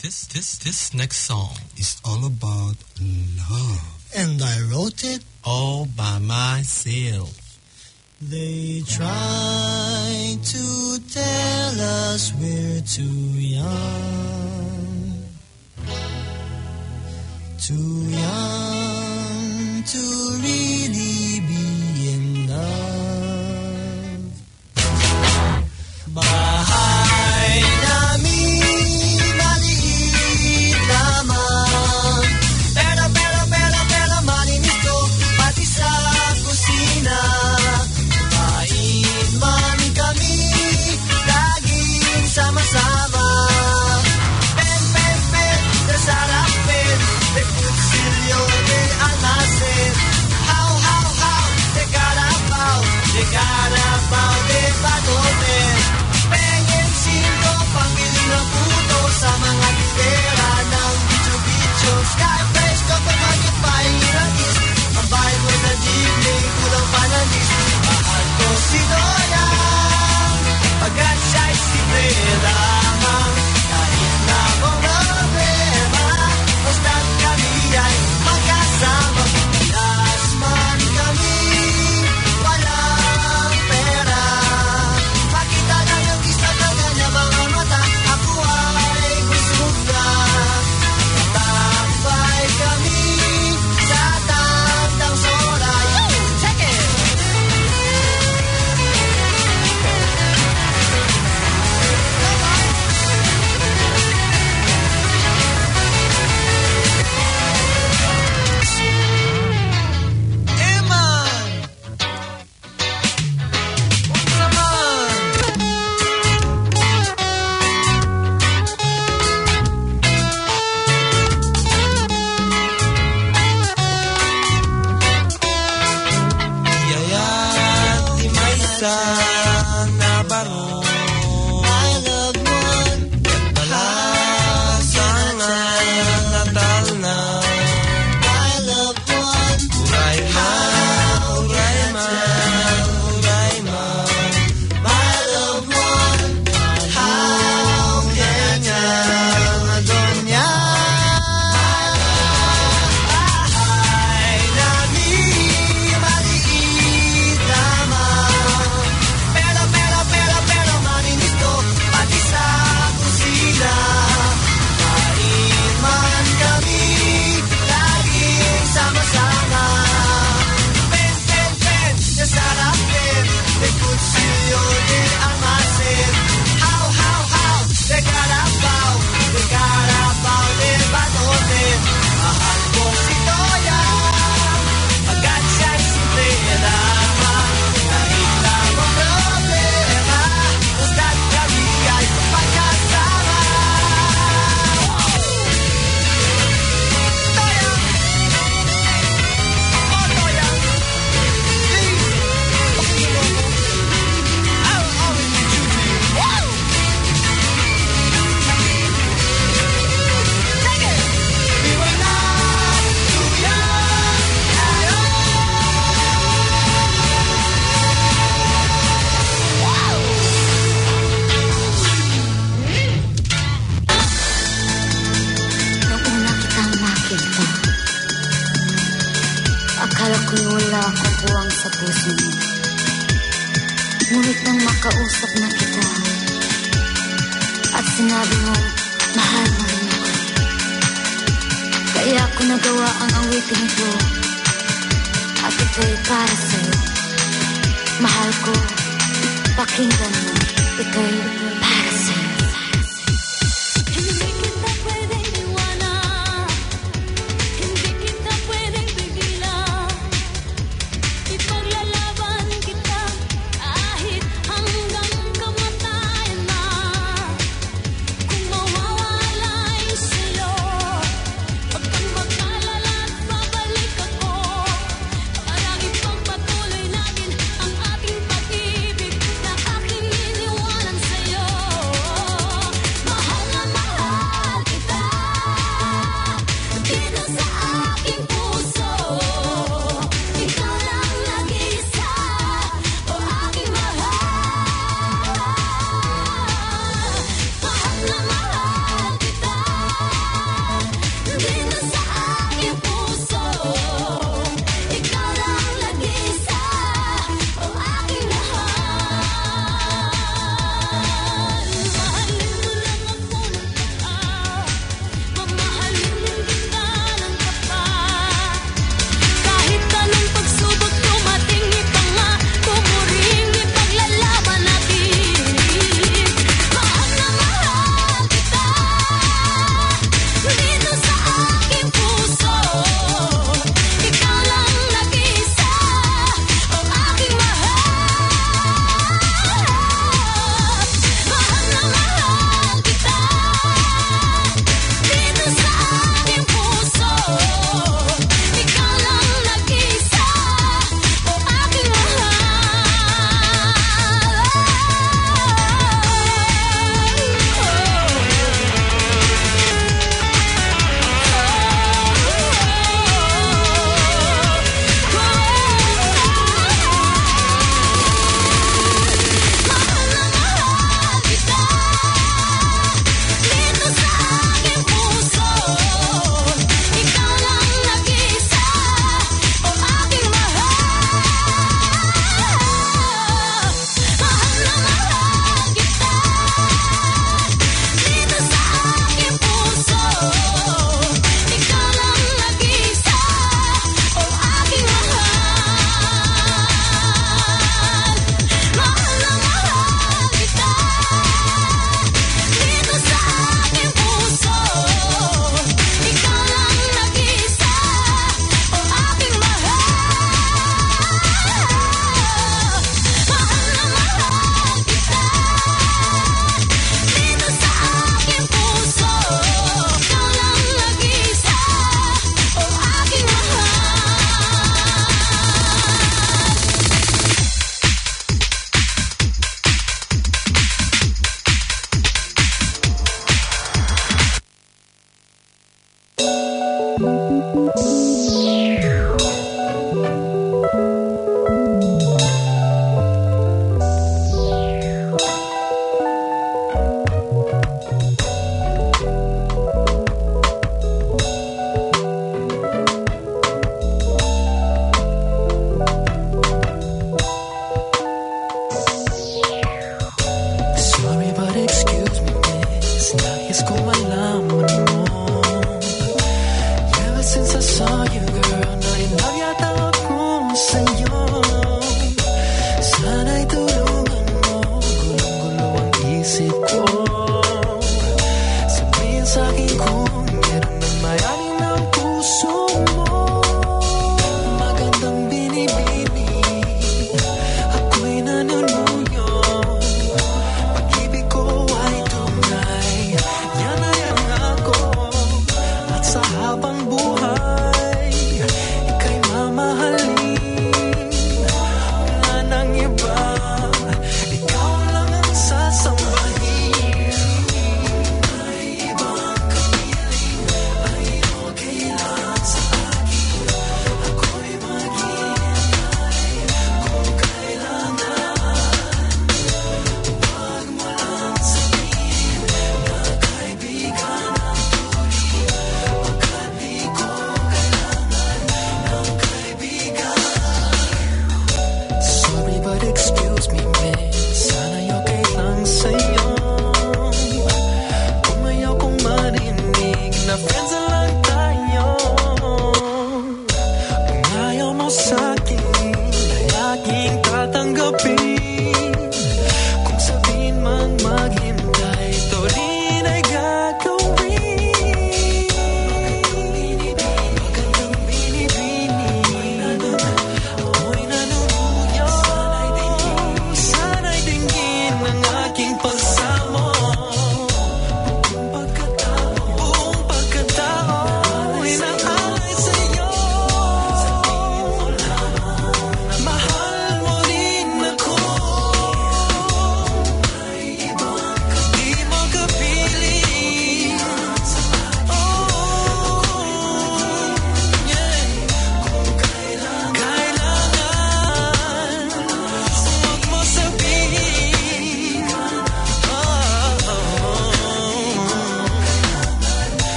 This next song is all about love. And I wrote it all by myself. They try to tell us we're too young to really be in love. Bahay namin maliit lamang, pero malinis ko pati sa kusina. Kain man kami laging sama-sama. Pen, nasarap pen, de kutsilyo de almacen. How, de carabao de patoten. Pengen sinto, pambili ng puto sa mga titera ng bicho-bicho. Skyfresh ko pag mag-ipahiragis, ang bahay mo na jibling, kulang panalis. Mahal ko si Doyang, pagkat siya'y simple lamang. Kahit na problema, basta't kami ay magkasama. Pilas man kami, walang pera. Makita lang ang isa na kanya mga mata, ako ay busog na. Tambay kami sa tandang sola. Check it! Ngunit nang makausap na kita at sinabi mo, mahal mo rin ako. Kaya ako nagawa ang awitin ko at ito'y para sa'yo. Mahal ko, pakinggan mo, ito'y para sa'yo. Ang ating pag-ibig na aking iniwanan sa'yo. Yan ay ang ako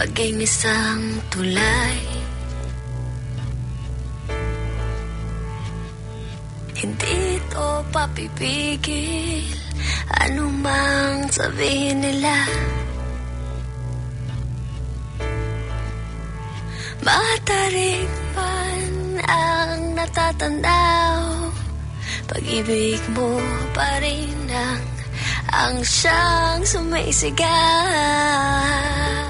maging isang tulay. Hindi to papipigil, anumang sabihin nila. Matarik man ang natatanaw, pag-ibig mo pa rin ang siyang sumisigaw.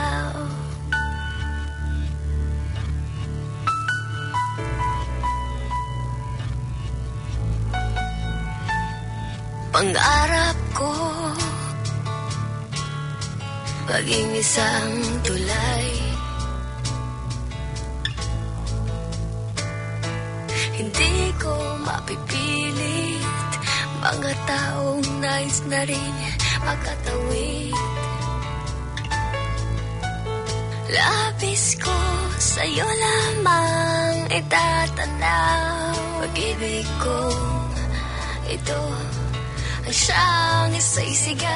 Pangarap ko maging isang tulay. Hindi ko mapipilit mga taong nais na rin makatawid. Labis ko sa'yo lamang itatanaw. Pag-ibig ko ito ang siyang isisigaw.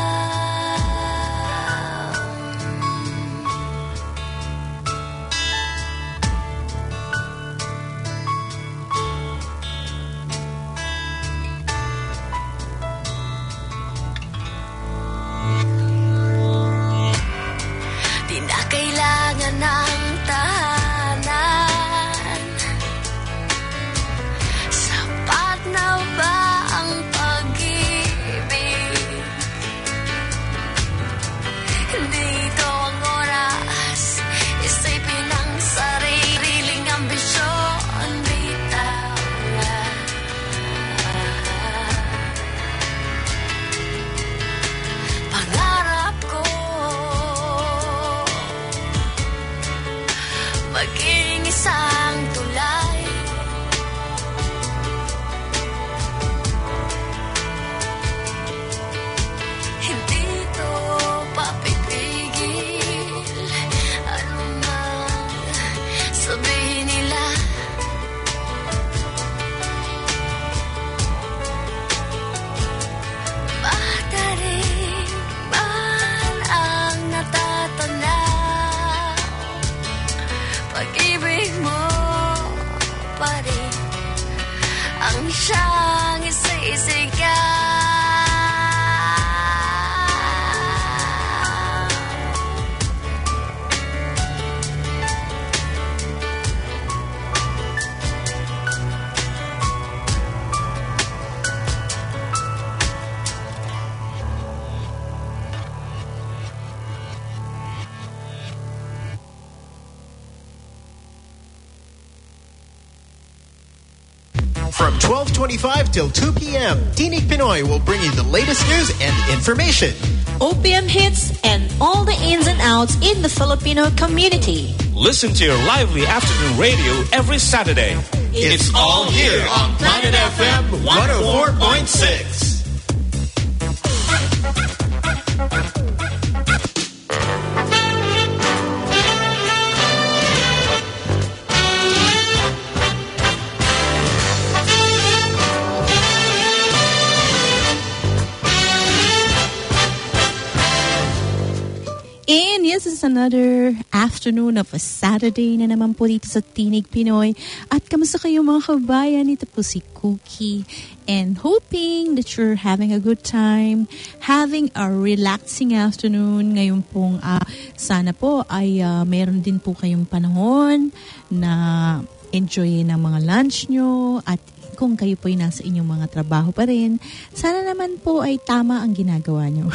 Di na kailangan ng tahanan. Sapat na ba ang dito ang oras, isipin ang sariling ambisyon. Bitaw na pangarap ko maging isang tulay. Hindi to papipigil, anumang sabihin nila. Matarik man ang natatanaw, pag-ibig mo pa rin ang siyang isisigaw. From 12:25 till 2 p.m., Tinig Pinoy will bring you the latest news and information. OPM hits and all the ins and outs in the Filipino community. Listen to your lively afternoon radio every Saturday. It's all here on Planet FM 104.6. And yes, it's another afternoon of a Saturday na naman po dito sa Tinig Pinoy. At kamusta kayo mga kabayan? Ito po si Cookie. And hoping that you're having a good time, having a relaxing afternoon. Ngayon pong sana po ay meron din po kayong panahon na enjoyin ang mga lunch nyo. At kung kayo po ay nasa inyong mga trabaho pa rin, sana naman po ay tama ang ginagawa nyo.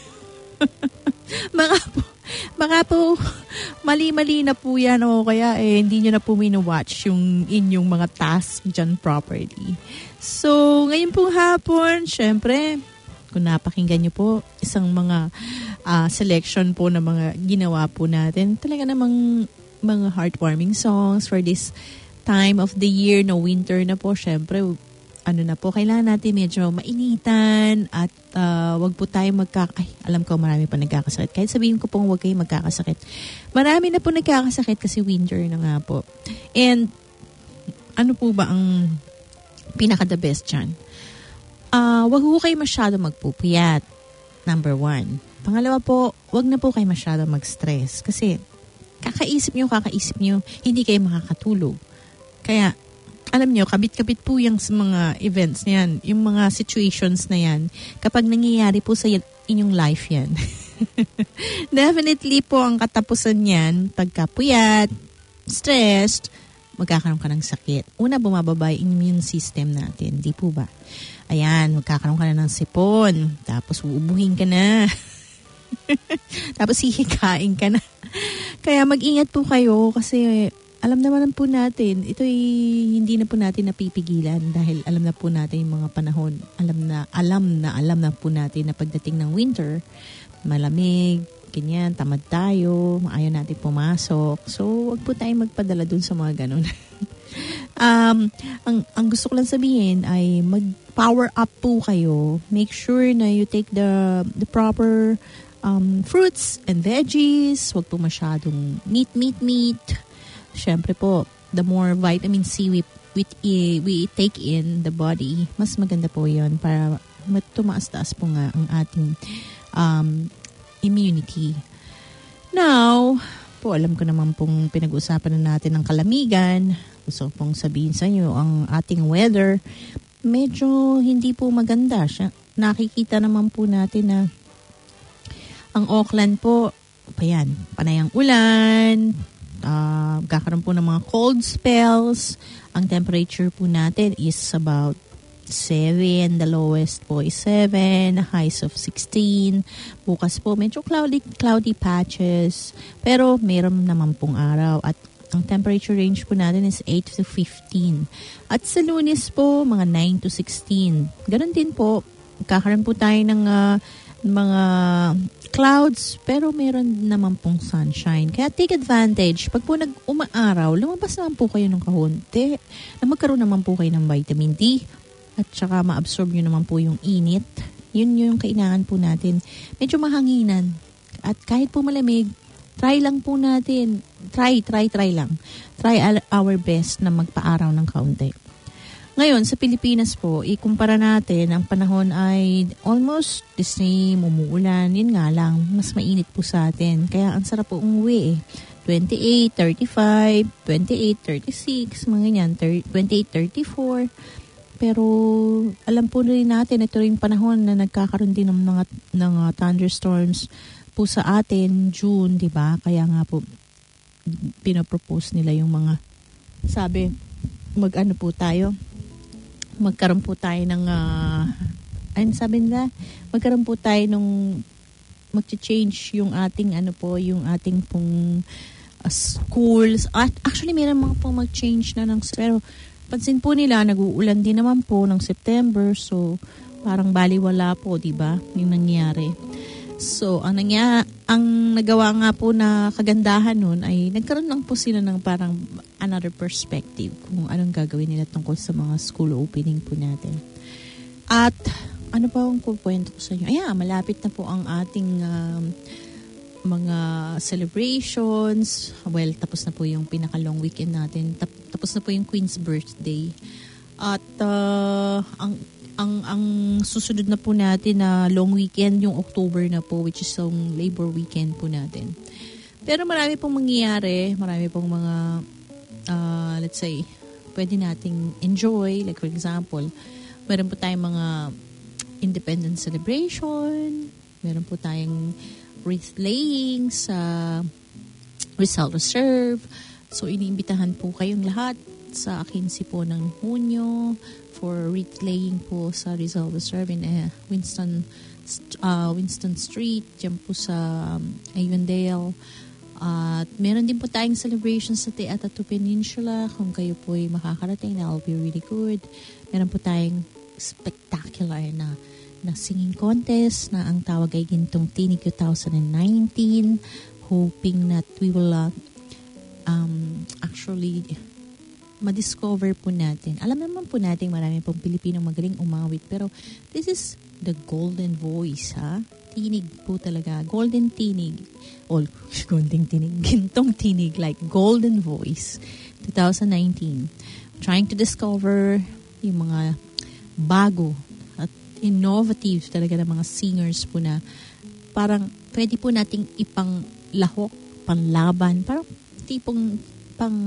Baka po mali-mali na po yan o kaya hindi nyo na po watch yung inyong mga tasks dyan properly. So, ngayon pong hapon, syempre, kung napakinggan nyo po, isang mga selection po na mga ginawa po natin. Talaga namang mga heartwarming songs for this time of the year, no winter na po, syempre, na po, kailangan natin medyo mainitan at wag po tayo alam ko marami pa nagkakasakit. Kahit sabihin ko pong wag kayo magkakasakit. Marami na po nagkakasakit kasi winter na nga po. And ano po ba ang pinaka-the best dyan? Wag po kayo masyado magpupuyat. Number 1. Pangalawa po, wag na po kayo masyado mag-stress kasi kakaisip nyo, hindi kayo makakatulog. Kaya, alam nyo, kabit-kabit po yung mga events na yan, yung mga situations na yan, kapag nangyayari po sa inyong life yan. Definitely po ang katapusan yan, pagkapuyat, stressed, magkakaroon ka ng sakit. Una, bumababa yung immune system natin, di po ba? Ayan, magkakaroon ka na ng sipon, tapos uubuhin ka na. Tapos hihikain ka na. Kaya mag-ingat po kayo kasi alam naman po natin, ito ay hindi na po natin napipigilan dahil alam na po natin yung mga panahon. Alam na po natin na pagdating ng winter, malamig, ganyan, tamad tayo, ayaw natin pumasok. So, wag po tayong magpadala dun sa mga ganun. Ang gusto ko lang sabihin ay mag-power up po kayo. Make sure na you take the proper fruits and veggies. Wag po masyadong meat. Siyempre po, the more vitamin C we take in the body, mas maganda po yun para tumaas-taas po nga ang ating immunity. Now, po alam ko naman pong pinag-uusapan na natin ng kalamigan. Gusto pong sabihin sa inyo, ang ating weather, medyo hindi po maganda. Nakikita naman po natin na ang Auckland po, panayang ulan, kakaroon po ng mga cold spells. Ang temperature po natin is about 7, the lowest po is 7, highs of 16. Bukas po medyo cloudy patches, pero meron naman pong araw at ang temperature range po natin is 8 to 15. At sa Lunes po, mga 9 to 16. Ganon din po, kakaroon po tayo ng mga clouds, pero meron naman pong sunshine. Kaya take advantage. Pag po nag-umaaraw, lumabas naman po kayo ng kahunti na magkaroon naman po kayo ng vitamin D at saka ma-absorb nyo naman po yung init. Yun yung kailangan po natin. Medyo mahanginan. At kahit po malamig, try lang po natin. Try lang. Try our best na magpaaraw ng kaunti. Ngayon, sa Pilipinas po, ikumpara natin, ang panahon ay almost the same, umuulan. Yun nga lang, mas mainit po sa atin. Kaya ang sarap po umuwi 28, 35, 28, 36, mga ganyan, 28, 34. Pero alam po rin natin, ito rin panahon na nagkakaroon din ng thunderstorms po sa atin, June, di ba? Kaya nga po, pinapropose nila yung mga, magkaroon po tayo ng, magkaroon po tayo nung, mag-change yung ating, yung ating pong schools. Actually, meron mga pong mag-change na ng, pero, pansin po nila, nag-uulan din naman po ng September. So, parang baliwala po, di ba? Yung nangyari. So, ang nagawa nga po na kagandahan nun ay nagkaroon lang po sila ng parang another perspective kung anong gagawin nila tungkol sa mga school opening po natin. At, ano pa ang kukwento ko sa inyo? Malapit na po ang ating mga celebrations. Well, tapos na po yung pinaka-long weekend natin. Tapos na po yung Queen's birthday. At ang susunod na po natin na long weekend, yung October na po, which is yung labor weekend po natin. Pero marami pong mangyayari. Marami pong mga, let's say, pwede nating enjoy. Like for example, meron po tayong mga independence celebration. Meron po tayong wreath laying sa Rizal Reserve. So, iniimbitahan po kayong lahat sa akinsi po ng Hunyo for wreath laying po sa Rizal Reserve in Winston Street, dyan po sa Avondale. At meron din po tayong celebration sa Te Atatu Peninsula. Kung kayo po ay makakarating, that will be really good. Meron po tayong spectacular na singing contest na ang tawag ay Gintong Tinig 2019, hoping that we will actually ma-discover po natin. Alam naman po natin marami pong Pilipino magaling umawit, pero this is the golden voice, ha? Tinig po talaga. Golden tinig. Golden tinig. Gintong tinig, like golden voice. 2019. Trying to discover yung mga bago at innovative talaga ng mga singers po na parang pwede po nating ipanglahok, panlaban, parang tipong pang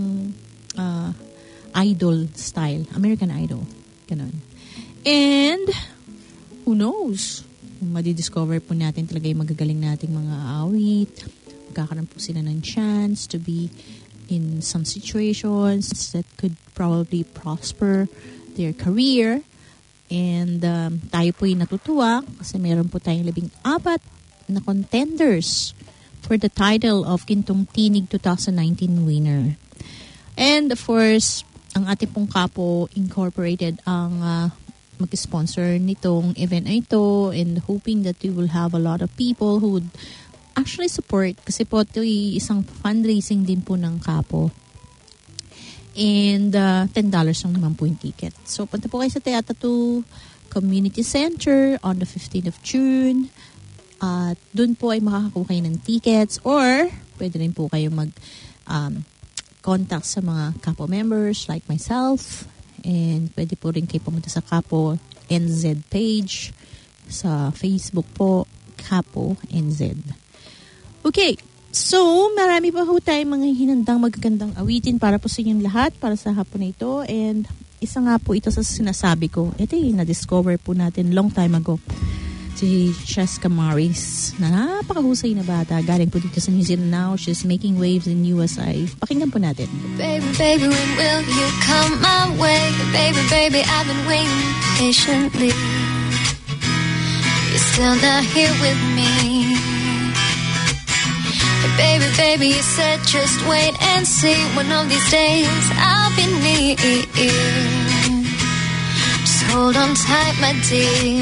idol style, American Idol. Ganon. And, who knows? Madidiscover po natin talaga yung magagaling nating mga awit. Magkakaroon po sila ng chance to be in some situations that could probably prosper their career. And tayo po yung natutuwa kasi meron po tayong 14 na contenders for the title of Gintong Tinig 2019 winner. And of course, ang ating pong Kapo Incorporated ang mag-sponsor nitong event na ito, and hoping that we will have a lot of people who would actually support kasi po ito isang fundraising din po ng Kapo. And $10 lang naman po yung ticket. So punta po kayo sa Teatro 2 Community Center on the 15th of June. At doon po ay makakakuha kayo ng tickets, or pwede rin po kayo contact sa mga Kapo members like myself. And pwede po rin kayo pumunta sa Kapo NZ page sa Facebook po, Kapo NZ. Okay, so marami pa po tayong mga hinandang magagandang awitin para po sa inyong lahat para sa hapon na ito. And isa nga po ito sa sinasabi ko, ito yung na-discover po natin long time ago. Si Cheska Maris, na napakahusay na bata. Galing po dito sa New Zealand now. She's making waves in USA. Pakinggan po natin. Baby, baby, when will you come my way? Baby, baby, I've been waiting patiently. You're still not here with me. Baby, baby, you said just wait and see. One of these days I'll be near. Just hold on tight, my dear.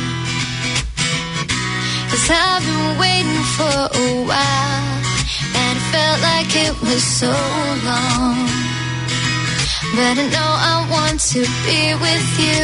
'Cause I've been waiting for a while, and it felt like it was so long. But I know I want to be with you.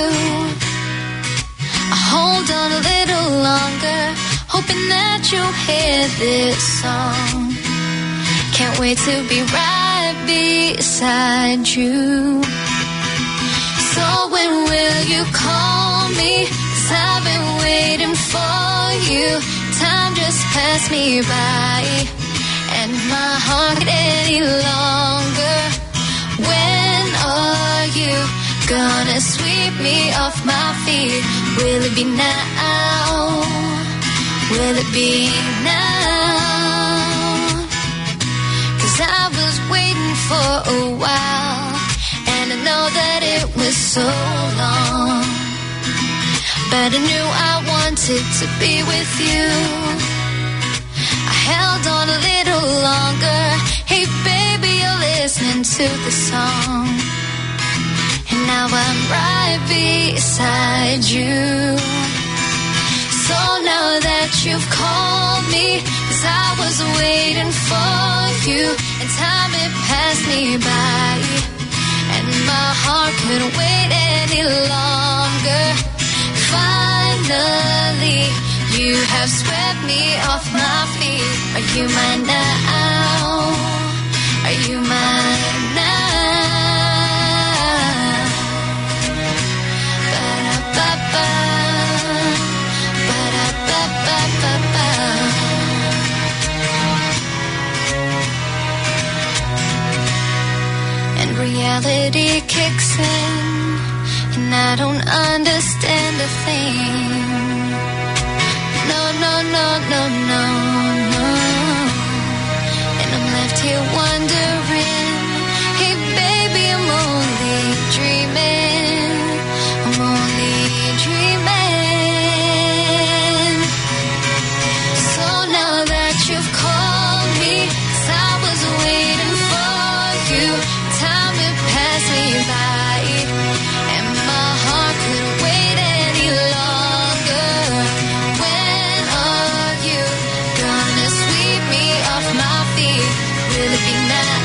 I'll hold on a little longer, hoping that you'll hear this song. Can't wait to be right beside you. So when will you call me? 'Cause I've been waiting for you. Time just passed me by, and my heart can't any longer. When are you gonna sweep me off my feet? Will it be now? Will it be now? 'Cause I was waiting for a while, and I know that it was so long. But I knew I wanted to be with you. I held on a little longer. Hey baby, you're listening to the song, and now I'm right beside you. So now that you've called me, 'cause I was waiting for you, and time it passed me by, and my heart couldn't wait any longer. Finally, you have swept me off my feet. Are you mine now? Are you mine now? Ba-da-ba-ba, ba-da-ba-ba-ba-ba. And reality kicks in, and I don't understand a thing. No, no, no, no, no, no. And I'm left here wondering, hey baby, I'm only dreaming. I'm only dreaming. So now that you've called me, 'cause I was waiting for you, time it passed me by, and my heart couldn't wait any longer. When are you gonna sweep me off my feet? Will it be now?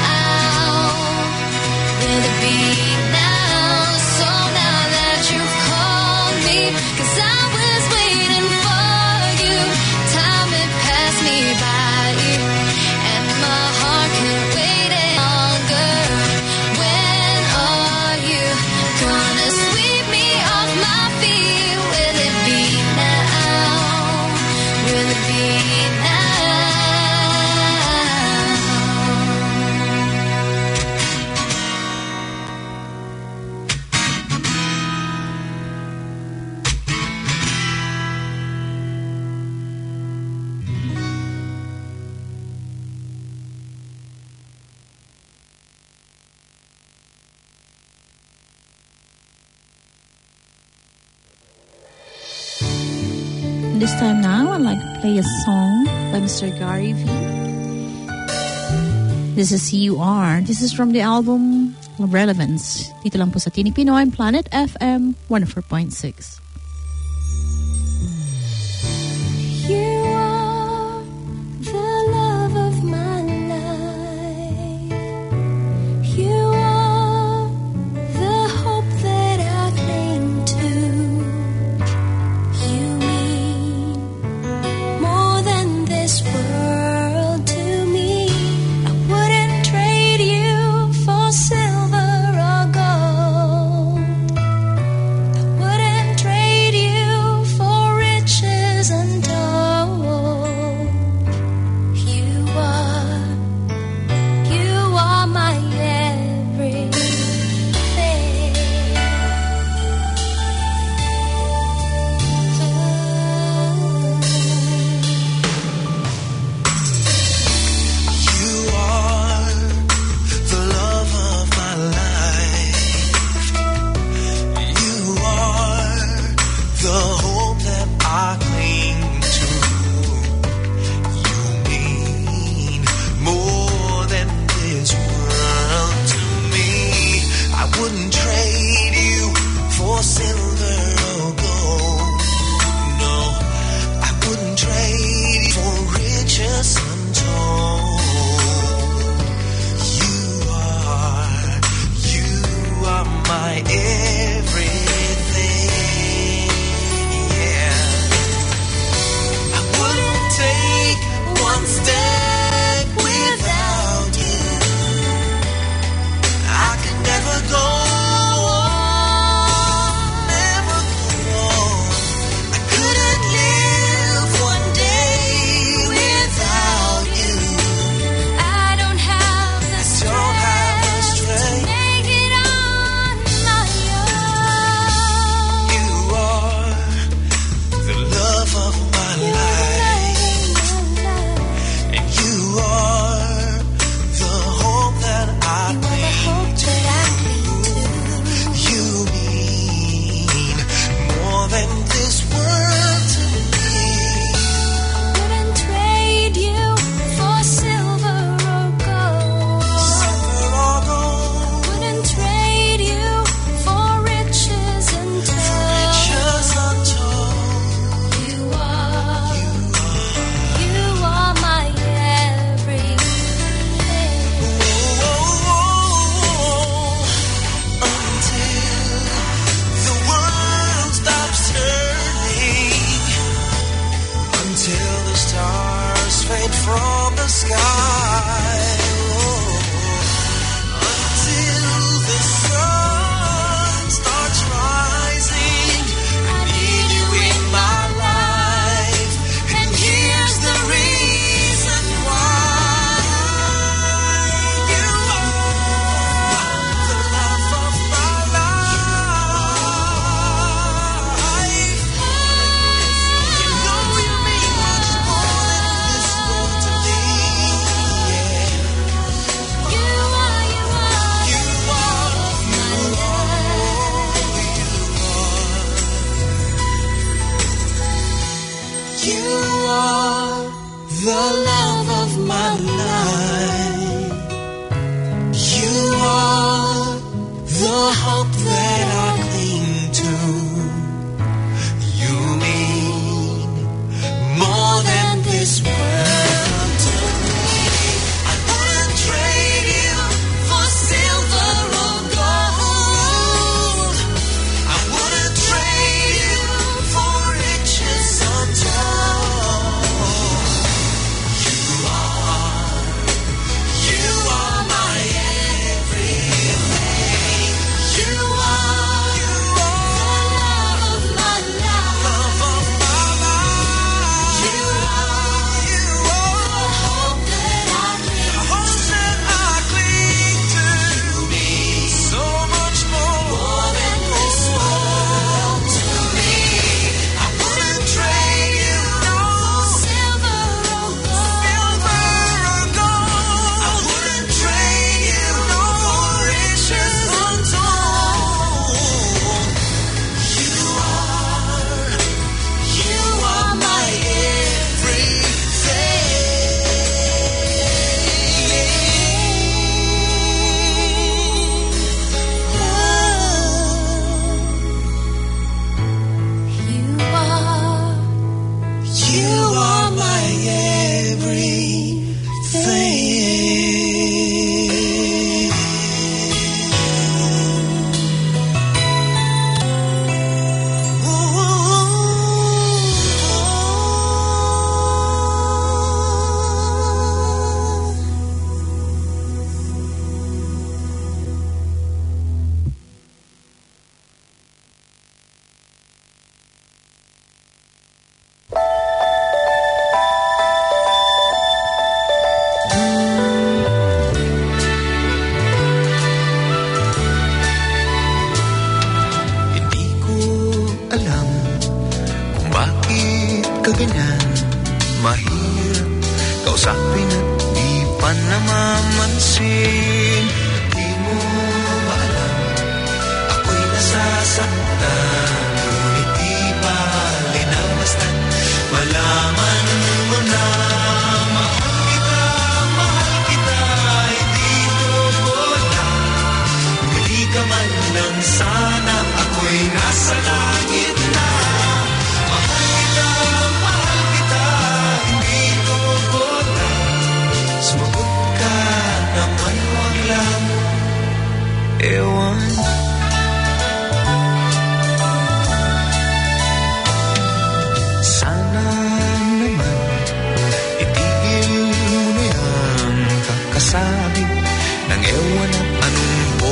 this time now, I'd like to play a song by Mr. Gary V. This is You Are. This is from the album Relevance. Dito lang po sa Tinig Pinoy, Planet FM 104.6. You are the love of my life. You are the hope that I cling to. You mean more than this world to me. I wouldn't trade you for silver or gold. I wouldn't trade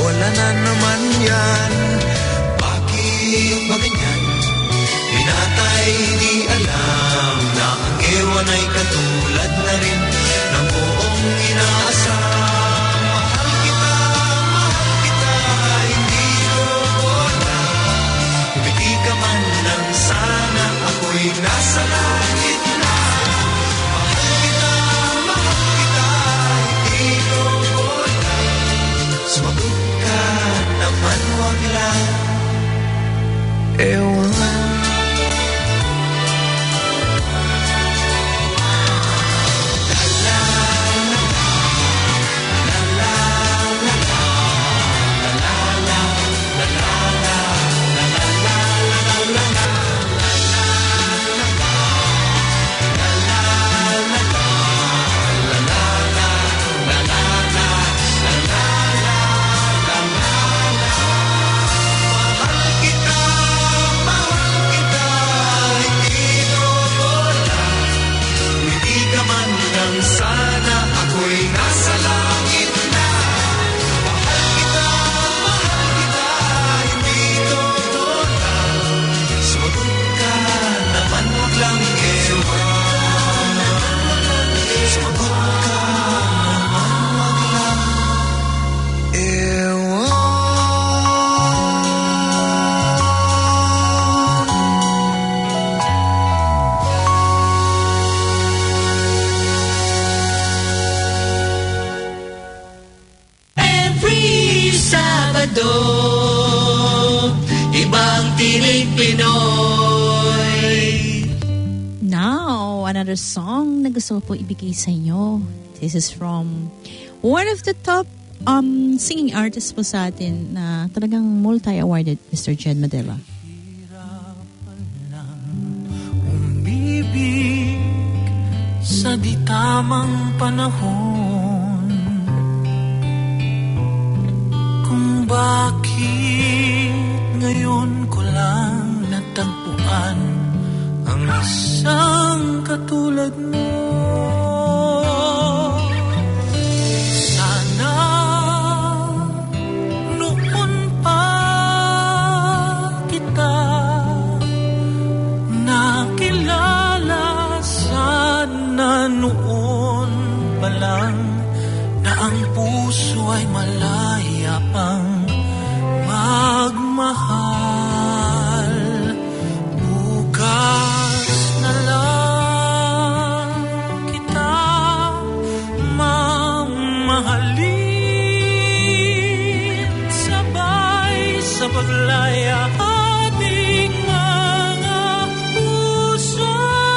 wala na naman yan. Bakit ba ganyan? Binatay di alam na ang ewan ay katulad na rin ng buong inaasam. Mahal kita, hindi ko alam. Umiti ka man lang sana, ako'y nasa langit na. Mahal kita, hindi ko alam. Sumagot ka naman, wag lang. Ewan. Sana ako'y nasa langit na. Mahal kita, hindi ko lang. Sumagot ka naman, wag lang ewan. Sumagot ka naman, wag lang ewan. Ibang Tinig Pinoy. Now, another song na gusto ko po ibigay sa inyo. This is from one of the top singing artists po sa atin na talagang multi-awarded, Mr. Jed Madela. Hirapan lang umibig sa di tamang panahon. Kung bakit ngayon ko lang natagpuan ang isang katulad mo. Sana noon pa kita nakilala. Sana noon pa lang na ang puso ay malaya pang magmahal. Bukas na lang kita mamahalin, sabay sa paglaya ating mga puso.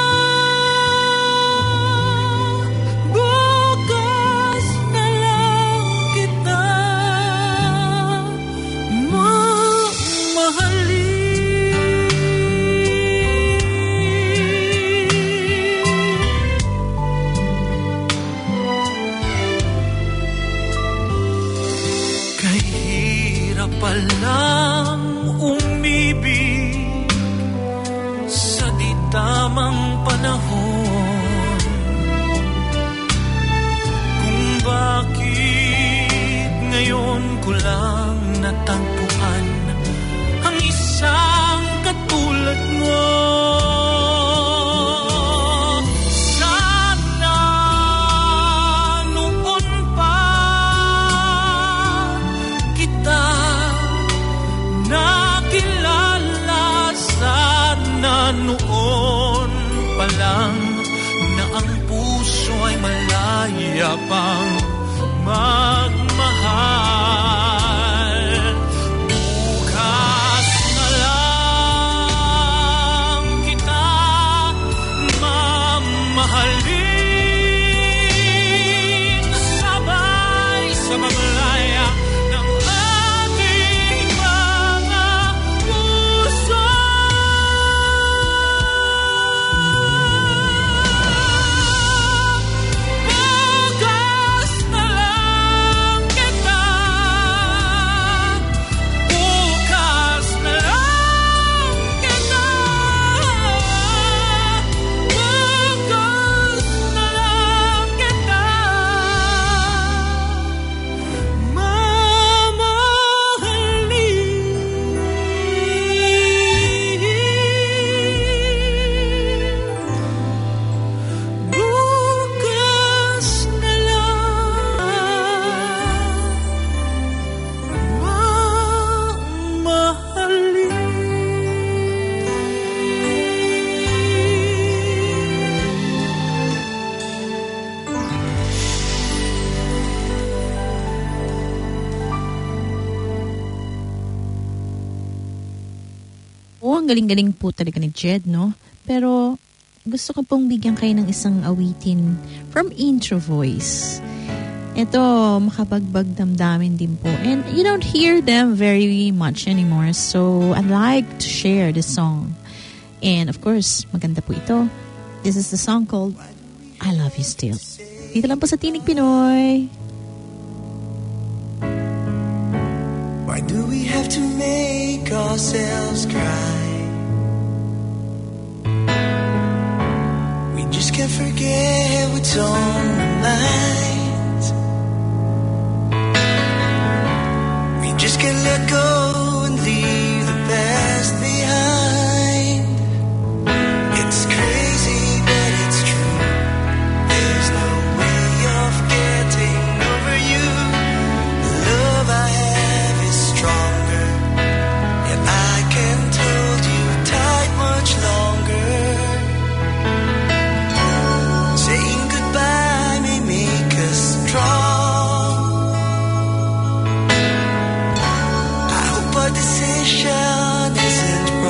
Bukas na lang kita palang umibig sa di tamang panahon. Kung bakit ngayon ko lang natagpuan ang isang katulad mo. Noon pa lang na ang puso ay malaya pang magmahal. Bukas na lang kita mamahalin, sabay sa maglaya ng ating mga puso. Bukas na lang ang galing-galing po talaga ni Jed, no? Pero gusto ko pong bigyan kayo ng isang awitin from Intro Voice. Ito, makabagbag damdamin din po. And you don't hear them very much anymore. So, I'd like to share this song. And of course, maganda po ito. This is the song called I Love You Still. Dito lang po sa Tinig Pinoy. Why do we have to make ourselves cry? We just can't forget what's on our minds. We just can't let go and leave the past behind. It's crazy, but it's true. There's no way of getting over you. The love I have is stronger, and I can't hold you tight much longer. Saying goodbye may make us strong. I hope our decision isn't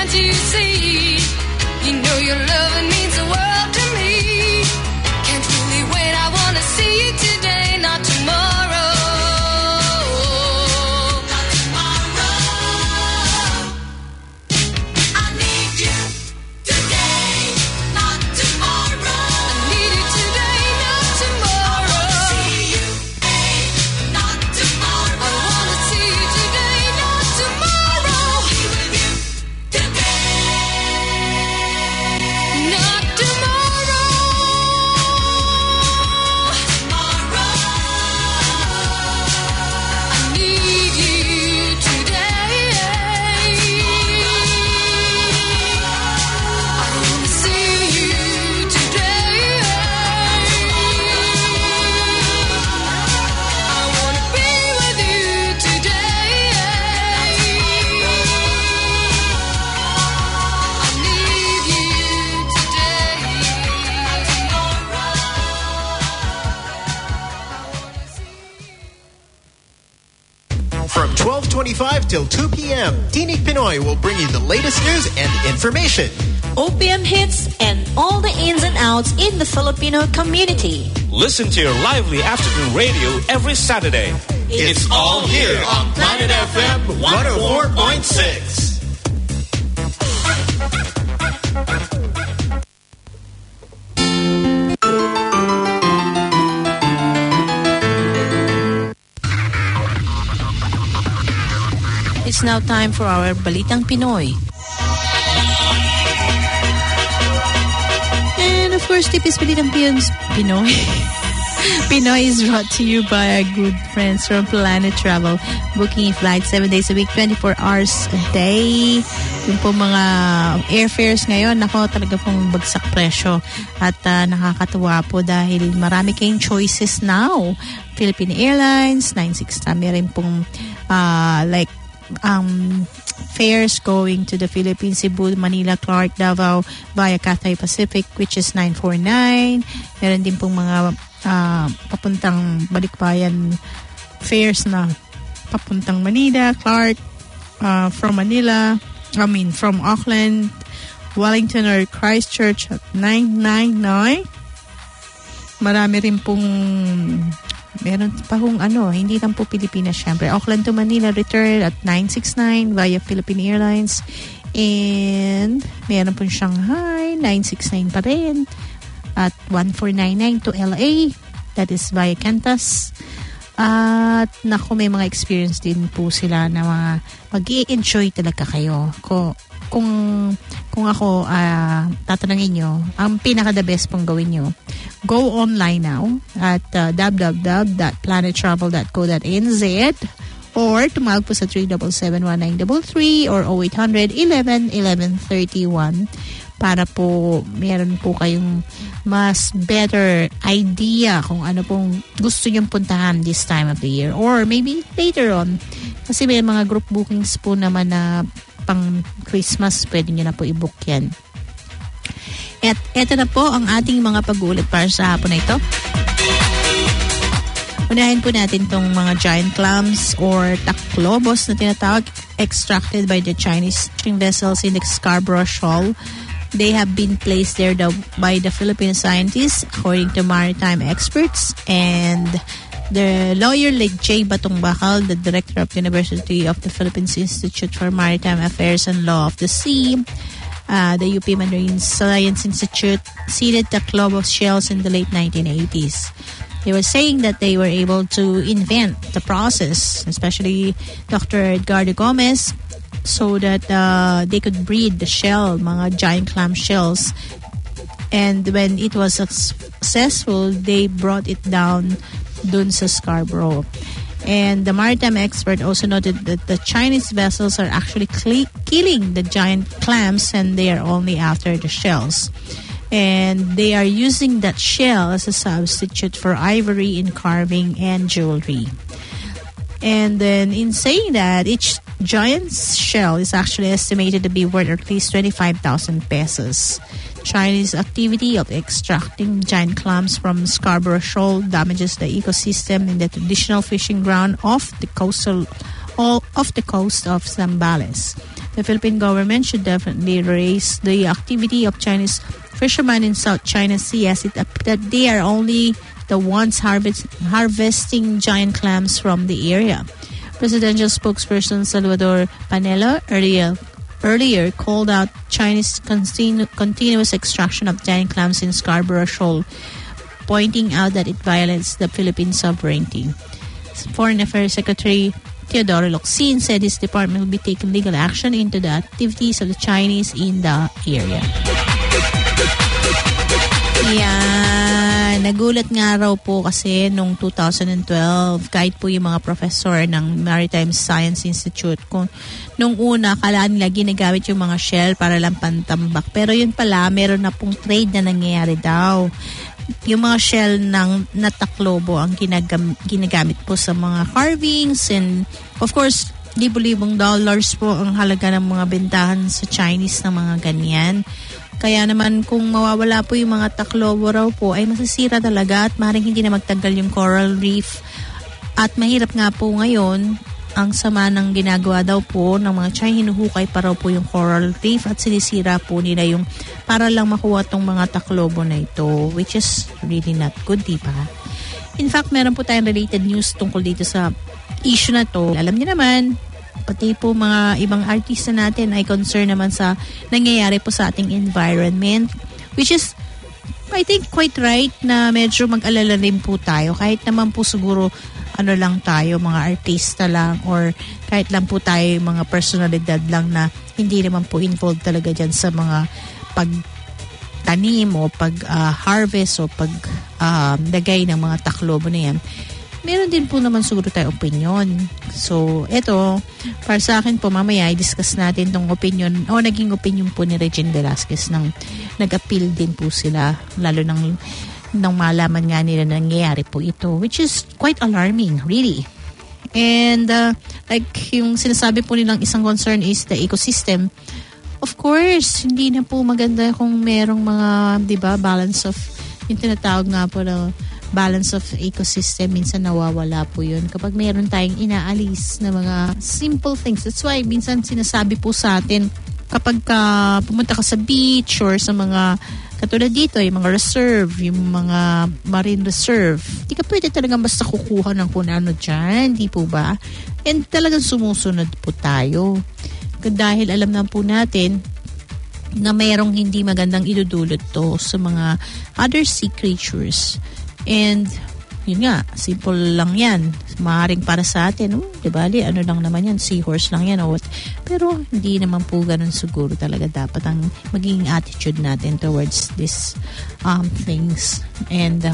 can't you see? You know your love means the world to me. Can't really wait, I wanna see you today, not tomorrow. Not tomorrow. I need you today, not tomorrow. I need you today, not tomorrow. I wanna see you today, not tomorrow. I wanna see you today, not tomorrow. Be with you today, not tomorrow. Tomorrow. I need you today. I wanna see you today. I wanna be with you today. I need you today. From 12:25 till 2 p.m., Tinig Pinoy will bring you the latest news and information. OPM hits and all the ins and outs in the Filipino community. Listen to your lively afternoon radio every Saturday. It's all here on Planet FM 104.6. It's now time for our Balitang Pinoy. And of course, Tipis Balitang Pinoy. Pinoy is brought to you by our good friends from Planet Travel. Booking flights 7 days a week, 24 hours a day. Yung po mga airfares ngayon, nako talaga pong bagsak presyo. At nakakatuwa po dahil marami kayong choices now. Philippine Airlines, 960. Meron pong fares going to the Philippines, Cebu, Manila, Clark, Davao via Cathay Pacific, which is 949. Meron din pong mga papuntang Balikbayan fares na papuntang Manila, Clark, from Auckland, Wellington or Christchurch at 999. Marami rin pong meron pa hong hindi lang po Pilipinas syempre. Auckland to Manila return at 969 via Philippine Airlines. And meron pong Shanghai, 969 pa rin. At 1499 to LA. That is via Qantas. At naku, may mga experience din po sila na mga mag-i-enjoy talaga kayo. Kung ako tatanungin nyo, ang pinaka-the best pong gawin nyo, go online now at www.planettravel.co.nz or tumawag po sa 377-1933 or 0800-11-1131 para po meron po kayong mas better idea kung ano pong gusto nyong puntahan this time of the year or maybe later on. Kasi may mga group bookings po naman na pang Christmas, pwede nyo na po i-book yan. At eto na po ang ating mga pag-uulat para sa hapon na ito. Unahin po natin tong mga giant clams or taklobos na tinatawag, extracted by the Chinese fishing vessels in the Scarborough Shoal. They have been placed there by the Philippine scientists, according to maritime experts. And the lawyer like J. Batong Bakal, the director of the University of the Philippines Institute for Maritime Affairs and Law of the Sea, the UP Marine Science Institute, seeded the Taklobos shells in the late 1980s. They were saying that they were able to invent the process, especially Dr. Edgardo Gomez, so that they could breed the shell, mga giant clam shells. And when it was successful, they brought it down dun sa Scarborough. And the maritime expert also noted that the Chinese vessels are actually killing the giant clams and they are only after the shells. And they are using that shell as a substitute for ivory in carving and jewelry. And then in saying that, each giant shell is actually estimated to be worth at least 25,000 pesos. Chinese activity of extracting giant clams from Scarborough Shoal damages the ecosystem in the traditional fishing ground off the coast of Zambales. The Philippine government should definitely raise the activity of Chinese fishermen in South China Sea, as it that they are only the ones harvesting giant clams from the area. Presidential spokesperson Salvador Panelo earlier called out Chinese continuous extraction of giant clams in Scarborough Shoal, pointing out that it violates the Philippine sovereignty. Foreign Affairs Secretary Teodoro Locsin said his department will be taking legal action into the activities of the Chinese in the area. Nagulat nga raw po kasi noong 2012, kahit po yung mga professor ng Maritime Science Institute, kung nung una, akala nila ginagamit yung mga shell para lang pantambak. Pero yun pala, meron na pong trade na nangyayari daw. Yung mga shell ng nataklobo ang ginagamit po sa mga carvings, and of course, libo-libong dollars po ang halaga ng mga bentahan sa Chinese ng mga ganyan. Kaya naman kung mawawala po yung mga taklobo raw po, ay masasira talaga at maaaring hindi na magtagal yung coral reef. At mahirap nga po ngayon, ang sama ng ginagawa daw po ng mga China, hinuhukay pa raw po yung coral reef at sinisira po nila yung para lang makuha tong mga taklobo na ito, which is really not good, diba? In fact, meron po tayong related news tungkol dito sa issue na to. Alam niyo naman, pati po mga ibang artista natin ay concerned naman sa nangyayari po sa ating environment, which is, I think, quite right na medyo mag-alala rin po tayo. Kahit naman po siguro lang tayo, mga artista lang, or kahit lang po tayo mga personalidad lang na hindi naman po involved talaga dyan sa mga pagtanim o pag-harvest o pag-lagay ng mga taklobo na yan. Meron din po naman siguro tayo opinion. So, eto, para sa akin po, mamaya i-discuss natin tong opinion o naging opinion po ni Regine Velasquez nang nag-appeal din po sila, lalo nang malaman nga nila na nangyayari po ito, which is quite alarming, really. And like yung sinasabi po nilang isang concern is the ecosystem. Of course, hindi na po maganda kung merong mga, di ba, balance of, yung tinatawag nga po na balance of ecosystem, minsan nawawala po yun kapag mayroon tayong inaalis na mga simple things. That's why minsan sinasabi po sa atin kapag pumunta ka sa beach or sa mga katulad dito, yung mga reserve, yung mga marine reserve, di ka pwede talagang basta kukuha ng kung ano dyan, di po ba? And talagang sumusunod po tayo. Dahil alam na po natin na mayroong hindi magandang idudulot to sa mga other sea creatures. And yun nga, simple lang yan. Maaaring para sa atin, di ba? Ano lang naman yan, seahorse lang yan. Pero hindi naman po ganun siguro talaga dapat ang magiging attitude natin towards these things. And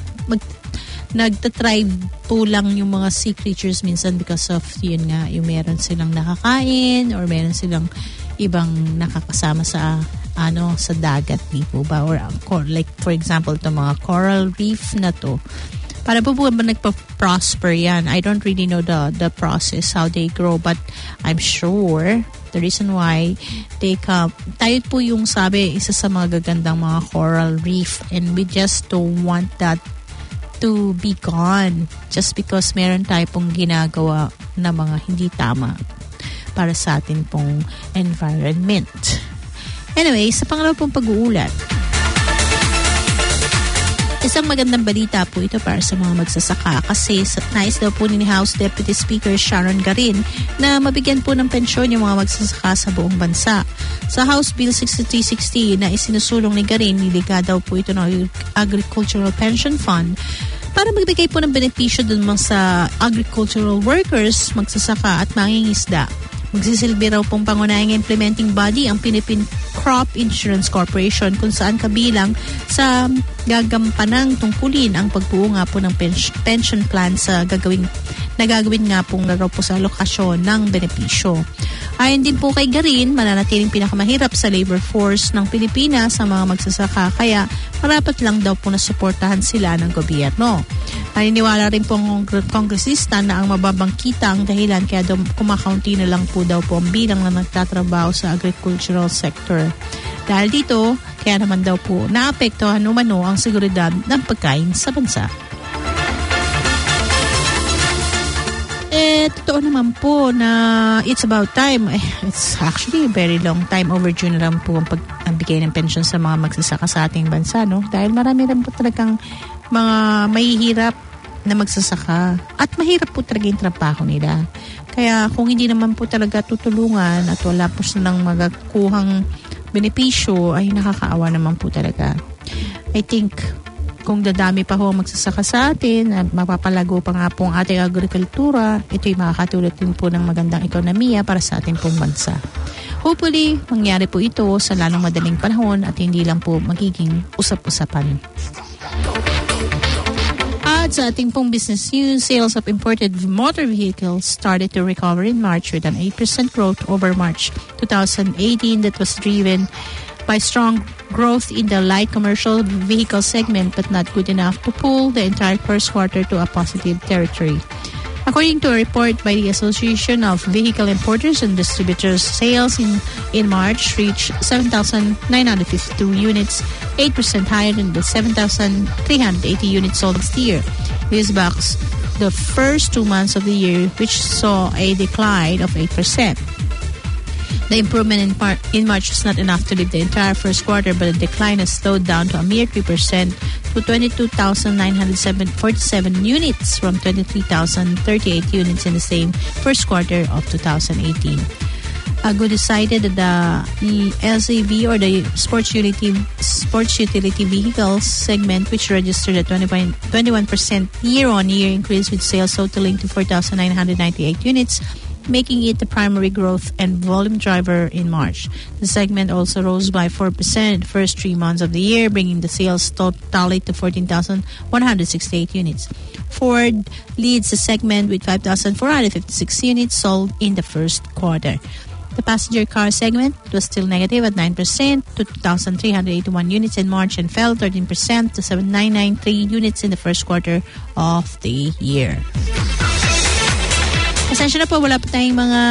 nagtatribe po lang yung mga sea creatures minsan because of yun nga, yung meron silang nakakain or meron silang ibang nakakasama sa sa dagat, di po ba? Or like for example, to mga coral reef na to, para po ba nagpa-prosper yan? I don't really know the process, how they grow, but I'm sure the reason why they come, tayo po yung sabi, isa sa mga gagandang mga coral reef, and we just don't want that to be gone just because meron tayo pong ginagawa na mga hindi tama para sa atin pong environment. Anyway, sa pangalawa pong pag-uulat, isang magandang balita po ito para sa mga magsasaka kasi nais daw po ni House Deputy Speaker Sharon Garin na mabigyan po ng pensyon yung mga magsasaka sa buong bansa. Sa House Bill 6360 na isinusulong ni Garin, niliga daw po ito ng Agricultural Pension Fund para magbigay po ng benepisyo dun mga sa agricultural workers, magsasaka at mangingisda. Magsisilbi raw pong pangunahing implementing body ang Philippine Crop Insurance Corporation kung saan kabilang sa gagampanang tungkulin ang pagbuo nga po ng pension plan sa gagawin nga pong raw po sa alokasyon ng benepisyo. Ayon din po kay Garin, mananatiling pinakamahirap sa labor force ng Pilipinas sa mga magsasaka, kaya marapat lang daw po na suportahan sila ng gobyerno. Naniniwala rin po ang kongresista na ang mababang kita ang dahilan kaya daw kumakaunti na lang po daw po ang bilang na nagtatrabaho sa agricultural sector. Dahil dito, kaya naman daw po naapektuhan umano ang seguridad ng pagkain sa bansa. Totoo totoo naman po na it's about time. It's actually a very long time overdue na lang po ang bigay ng pension sa mga magsasaka sa ating bansa, no? Dahil marami rin po talagang mga mahihirap na magsasaka at mahirap po talaga yung trabaho nila. Kaya kung hindi naman po talaga tutulungan at wala po silang magakuhang benepisyo, ay nakakaawa naman po talaga. I think kung dadami pa ho magsasaka sa atin at mapapalago pa nga po ang ating agrikultura, ito'y makakatulong din po ng magandang ekonomiya para sa ating pong bansa. Hopefully, mangyari po ito sa lalong madaling panahon at hindi lang po magiging usap-usapan. At sa ating pong business news, sales of imported motor vehicles started to recover in March with an 8% growth over March 2018 that was driven by strong growth in the light commercial vehicle segment, but not good enough to pull the entire first quarter to a positive territory. According to a report by the Association of Vehicle Importers and Distributors, sales in March reached 7,952 units, 8% higher than the 7,380 units sold last year. This backs the first 2 months of the year, which saw a decline of 8%. The improvement in March was not enough to lift the entire first quarter, but the decline has slowed down to a mere 3% to 22,947 units from 23,038 units in the same first quarter of 2018. AGU decided that the LCV or the sports utility vehicles segment, which registered a 21% year-on-year increase with sales totaling to 4,998 units, making it the primary growth and volume driver in March. The segment also rose by 4% in the first 3 months of the year, bringing the sales total to 14,168 units. Ford leads the segment with 5,456 units sold in the first quarter. The passenger car segment was still negative at 9% to 2,381 units in March and fell 13% to 7,993 units in the first quarter of the year. Pasensya na po, wala pa tayong mga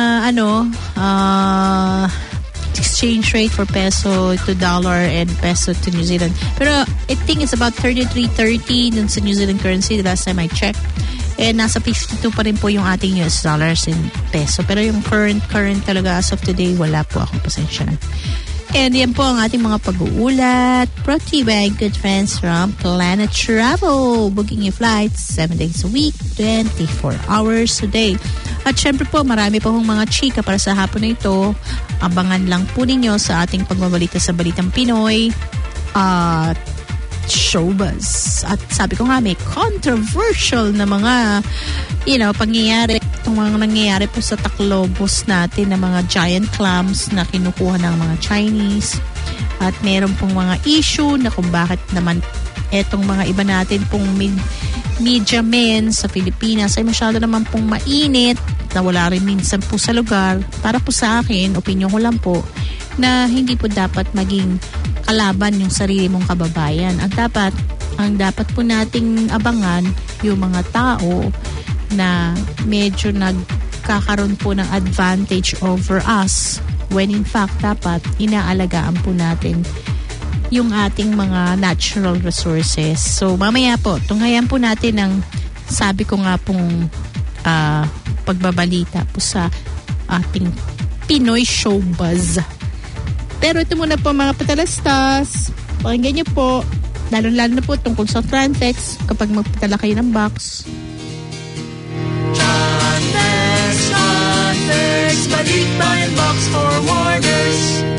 exchange rate for peso to dollar and peso to New Zealand. Pero I think it's about 33.30 dun sa New Zealand currency the last time I checked. And nasa 52 pa rin po yung ating US dollars and peso. Pero yung current talaga as of today, wala po ako. Pasensya na. And yan po ang ating mga pag-uulat. Brought to you by good friends from Planet Travel. Booking your flights 7 days a week, 24 hours a day. At syempre po, marami po hong mga chika para sa hapon na ito. Abangan lang po ninyo sa ating pagbabalita sa Balitang Pinoy at showbuzz. At sabi ko nga, may controversial na mga pangyayari. Itong mga nangyayari po sa Taclobos natin na mga giant clams na kinukuha ng mga Chinese. At meron pong mga issue na kung bakit naman etong mga iba natin pong media men sa Pilipinas ay masyado naman pong mainit na wala rin minsan po sa lugar. Para po sa akin, opinion ko lang po, na hindi po dapat maging kalaban yung sarili mong kababayan. Ang dapat po nating abangan yung mga tao na medyo nagkakaroon po ng advantage over us when in fact dapat inaalagaan po natin yung ating mga natural resources. So mamaya po, tunghayan po natin ang sabi ko nga pong pagbabalita po sa ating Pinoy Showbuzz. Pero ito muna po mga patalastas. Pakinggan nyo po, lalo-lalo na po tungkol sa Tranfex kapag magpadala kayo ng box. Tranfex, balikbayan box forwarders.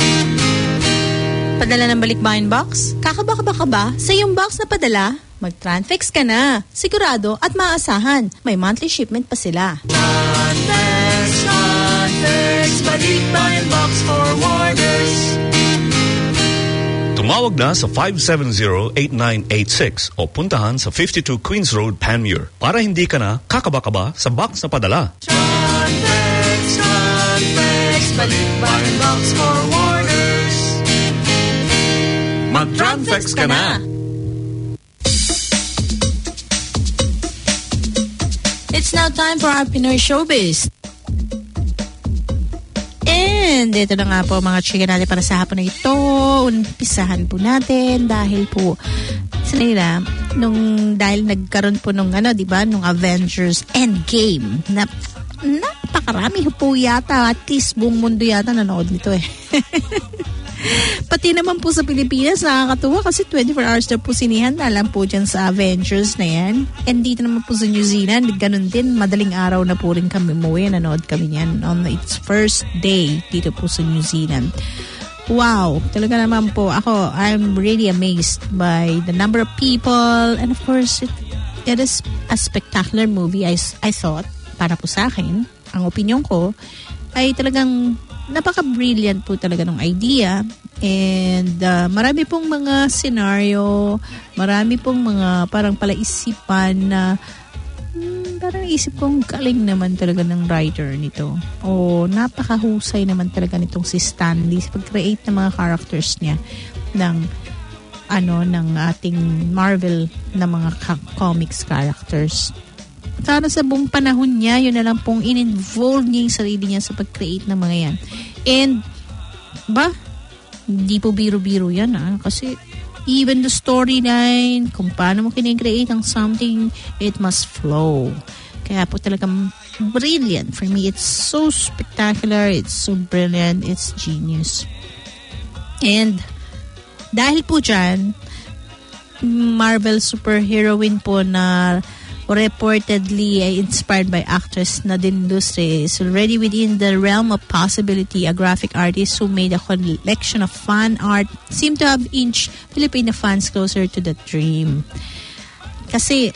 Padala ng balikbayan box? Kakaba ka ba? Sa iyong box na padala, mag-Tranfex ka na. Sigurado at maasahan. May monthly shipment pa sila. Tranfex, balikbayan box forwarders. Tumawag na sa 570-8986 o puntahan sa 52 Queens Road, Panmure para hindi ka na kakaba-kaba sa box na padala. Tranfex, balikbayan box forwarders. Mag-Tranfex ka na! It's now time for our Pinoy Showbiz. And ito na nga po mga chika natin para sa hapon na ito. Umpisahan po natin dahil po sa nila, dahil nagkaroon po nung diba, nung Avengers Endgame na napakarami po yata. At least buong mundo yata nanood nito eh. Pati naman po sa Pilipinas, nakakatuwa kasi 24 hours na po sinihan na lang po dyan sa Avengers na yan. And dito naman po sa New Zealand, ganun din, madaling araw na po rin kami umuwi. Nanood kami yan on its first day dito po sa New Zealand. Wow, talaga naman po ako, I'm really amazed by the number of people. And of course, it is a spectacular movie, I thought, para po sa akin. Ang opinion ko ay talagang napaka-brilliant po talaga ng idea. And marami pong mga scenario, marami pong mga parang palaisipan na parang isip kong galing naman talaga ng writer nito. O napakahusay naman talaga nitong si Stan Lee sa pag-create ng mga characters niya ng ating Marvel na mga comics characters. Sana sa buong panahon niya, yun na lang pong in-involve niya yung sarili niya sa pag-create ng mga yan. And, hindi po biro-biro yan kasi even the storyline, kung paano mo kinecreate ang something, it must flow. Kaya po talagang brilliant. For me, it's so spectacular, it's so brilliant, it's genius. And, dahil po dyan, Marvel superheroine po na reportedly inspired by actress Nadine Lustre is already within the realm of possibility. A graphic artist who made a collection of fan art seemed to have inched Filipino fans closer to the dream. Kasi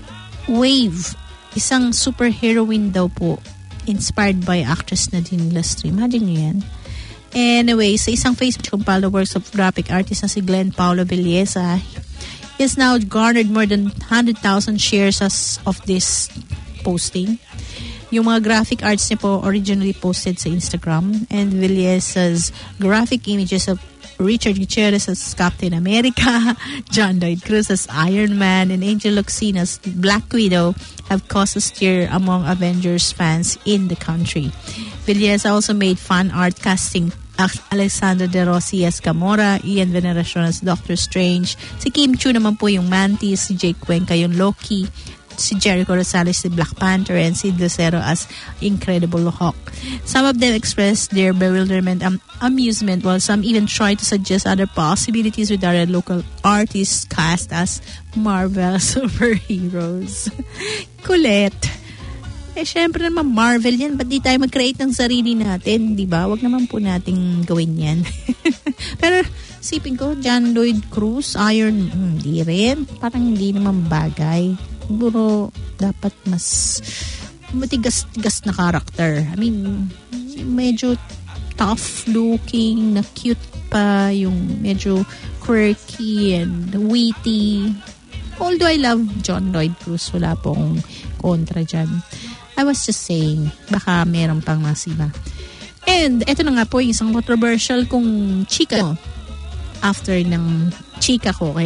Wave, isang superheroine daw po inspired by actress Nadine Lustre. Imagine nyo yan. Anyway, sa isang Facebook followers of graphic artist na si Glenn Paulo Villesa, he has now garnered more than 100,000 shares as of this posting. Yung mga graphic arts niya po originally posted sa Instagram, and Villesa's graphic images of Richard Gutierrez as Captain America, John Lloyd Cruz as Iron Man, and Angel Locsin as Black Widow have caused a stir among Avengers fans in the country. Villesa also made fan art casting Alexander De Rossi as Gamora, Ian Veneracion as Doctor Strange, si Kim Chu naman po yung Mantis, si Jake Cuenca yung Loki, si Jericho Rosales si Black Panther, and si Lucero as Incredible Hulk. Some of them expressed their bewilderment and amusement, while some even tried to suggest other possibilities with other local artists cast as Marvel superheroes. Kulit. Syempre naman Marvel yan. Ba't di tayo mag-create ng sarili natin? Diba? Wag naman po nating gawin yan. Pero sipin ko, John Lloyd Cruz, hindi rin. Parang hindi naman bagay. Siguro dapat mas matigas-tigas na character. I mean, medyo tough looking, na cute pa, yung medyo quirky and witty. Although I love John Lloyd Cruz, wala pong kontra dyan. I was just saying, baka meron pang masiba. And eto na nga po, isang controversial kong chika after ng chika ko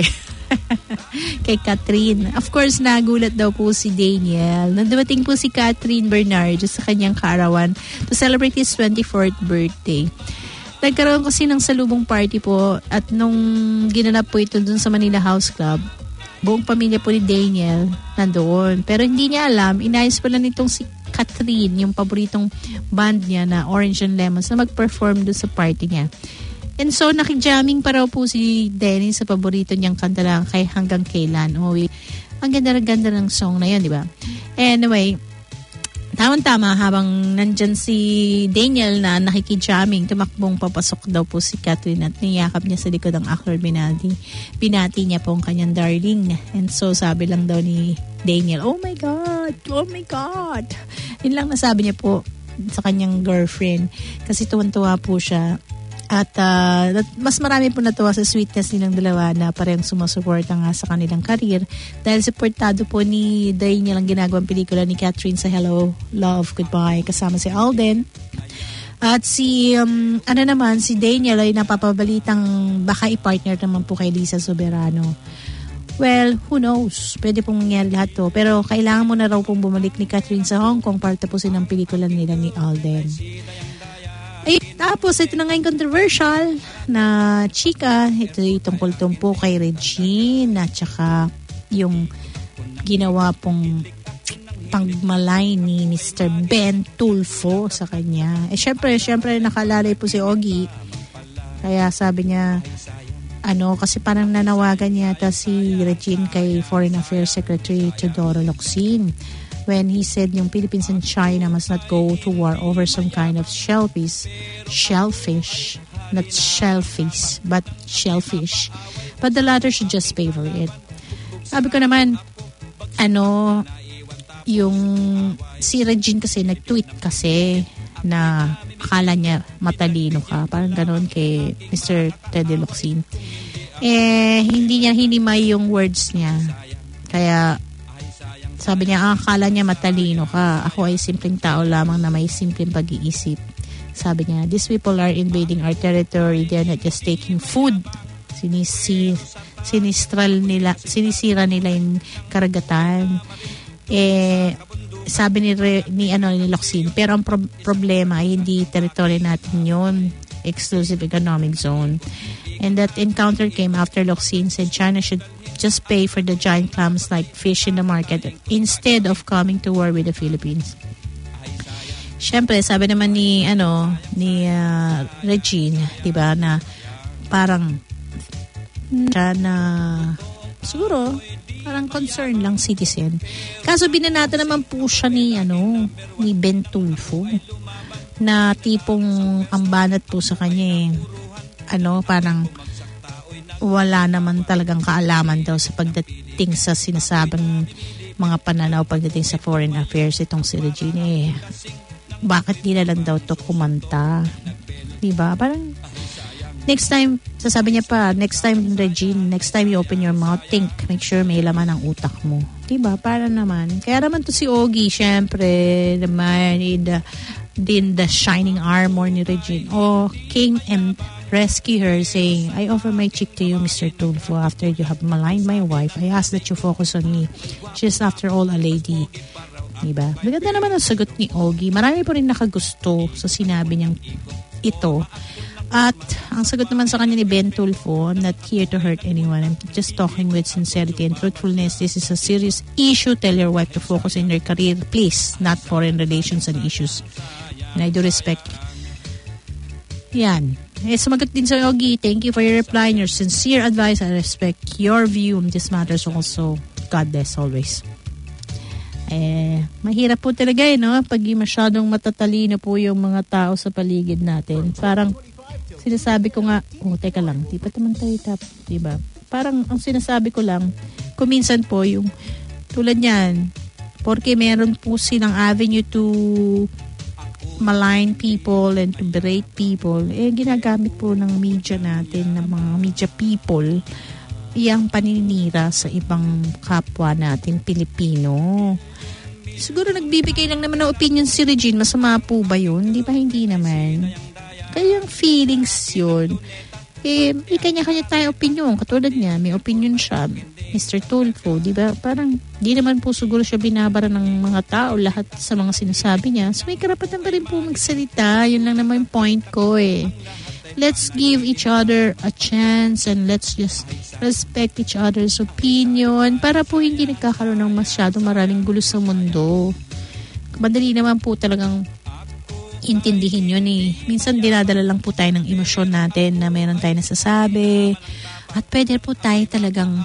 kay Catherine. Of course, nagulat daw po si Daniel nung dumating po si Catherine Bernardo sa kanyang kaarawan to celebrate his 24th birthday. Nagkaroon kasi ng salubong party po, at nung ginanap po ito dun sa Manila House Club, buong pamilya po ni Daniel nandoon. Pero hindi niya alam, inayos pala nitong si Catherine, yung paboritong band niya na Orange and Lemons, na mag-perform doon sa party niya. And so, nakijamming pa raw po si Dennis sa paborito niyang kanta lang, Kay Hanggang Kailan. Ang ganda-ganda ng song na yun, di ba? Anyway, tamang-tama, habang nandyan si Daniel na nakikijamming, tumakbong papasok daw po si Catherine at niyakap niya sa likod ng actor binati niya po ang kanyang darling. And so sabi lang daw ni Daniel, oh my God. Yun lang nasabi niya po sa kanyang girlfriend, kasi tuwan-tuwa po siya. At mas marami po natuwa sa sweetness nilang dalawa na parehong sumusuporta nga sa kanilang karir, dahil supportado po ni Daniel ang ginagawang pelikula ni Catherine sa Hello, Love, Goodbye kasama si Alden. At si si Daniel ay napapabalitang baka i-partner naman po kay Lisa Soberano. Well, who knows? Pwede pong mangyari lahat to. Pero kailangan mo na raw pong bumalik ni Catherine sa Hong Kong para tapusin ang pelikula nila ni Alden. Ay, tapos ito na nga yung controversial na chika. Ito yung tungkol-tungkol kay Regine at saka yung ginawa pong pagmalay ni Mr. Ben Tulfo sa kanya. Syempre nakalalay po si Ogie. Kaya sabi niya, kasi parang nanawagan yata si Regine kay Foreign Affairs Secretary Teodoro Locsin when he said yung Philippines and China must not go to war over some kind of shellfish, not shellfish, but shellfish. But the latter should just pay for it. Sabi ko naman, yung si Regine kasi nag-tweet kasi na akala niya matalino ka. Parang gano'n kay Mr. Teddy Locsin. Hindi niya hinimay yung words niya. Kaya sabi niya, akala niya matalino ka. Ako ay simpleng tao lamang na may simpleng pag-iisip. Sabi niya, these people are invading our territory. They're not just taking food. Sinisira nila yung karagatan. Sabi ni Locsin, pero ang problema ay hindi territory natin yun. Exclusive economic zone. And that encounter came after Locsin said China should just pay for the giant clams like fish in the market instead of coming to war with the Philippines. Siyempre, sabi naman ni Regine, 'di ba, na parang na siguro parang concern lang citizen. Kaso binanata naman po siya ni Ben Tulfo na tipong ang banat po sa kanya parang wala naman talagang kaalaman daw sa pagdating sa sinasabing mga pananaw pagdating sa foreign affairs itong si Regine. Bakit di na lang daw to kumanta? Diba? Parang next time, sasabi niya pa, next time Regine, next time you open your mouth, think, make sure may laman ang utak mo. Diba? Para naman. Kaya naman to si Ogie, syempre, naman, din the shining armor ni Regine. Came and rescue her saying, I offer my cheek to you, Mr. Tulfo, after you have maligned my wife. I ask that you focus on me. She's after all a lady. Diba? Maganda naman ang sagot ni Ogie. Marami po rin nakagusto sa sinabi niyang ito. At ang sagot naman sa kanya ni Ben Tulfo, I'm not here to hurt anyone. I'm just talking with sincerity and truthfulness. This is a serious issue. Tell your wife to focus in her career, please, not foreign relations and issues. And I do respect. Yan. Sumagot din sa Ogie. Thank you for your reply and your sincere advice. I respect your view on these matters also. God bless always. Mahirap po talaga pag masyadong matatalino po yung mga tao sa paligid natin. Parang sinasabi ko nga, teka lang, di pa naman tayo tap, diba? Parang ang sinasabi ko lang, kuminsan po yung tulad niyan, porque meron po silang avenue to malign people and to berate people, ginagamit po ng media natin, ng mga media people, iyang paninira sa ibang kapwa natin Pilipino. Siguro nagbibigay lang naman ng opinion si Regine, masama po ba yun? Di ba hindi naman? Kaya yung feelings yun, may kanya-kanya tayong opinion. Katulad niya, may opinion siya, Mr. Tulfo, di ba? Parang di naman po siguro siya binabara ng mga tao lahat sa mga sinasabi niya. So may karapatan pa rin po magsalita. Yun lang naman yung point ko Let's give each other a chance and let's just respect each other's opinion para po hindi nagkakaroon ng masyado maraming gulo sa mundo. Madali naman po talagang intindihin yun Minsan dinadala lang po tayo ng emosyon natin na meron tayo nasasabi at pwede po tayo talagang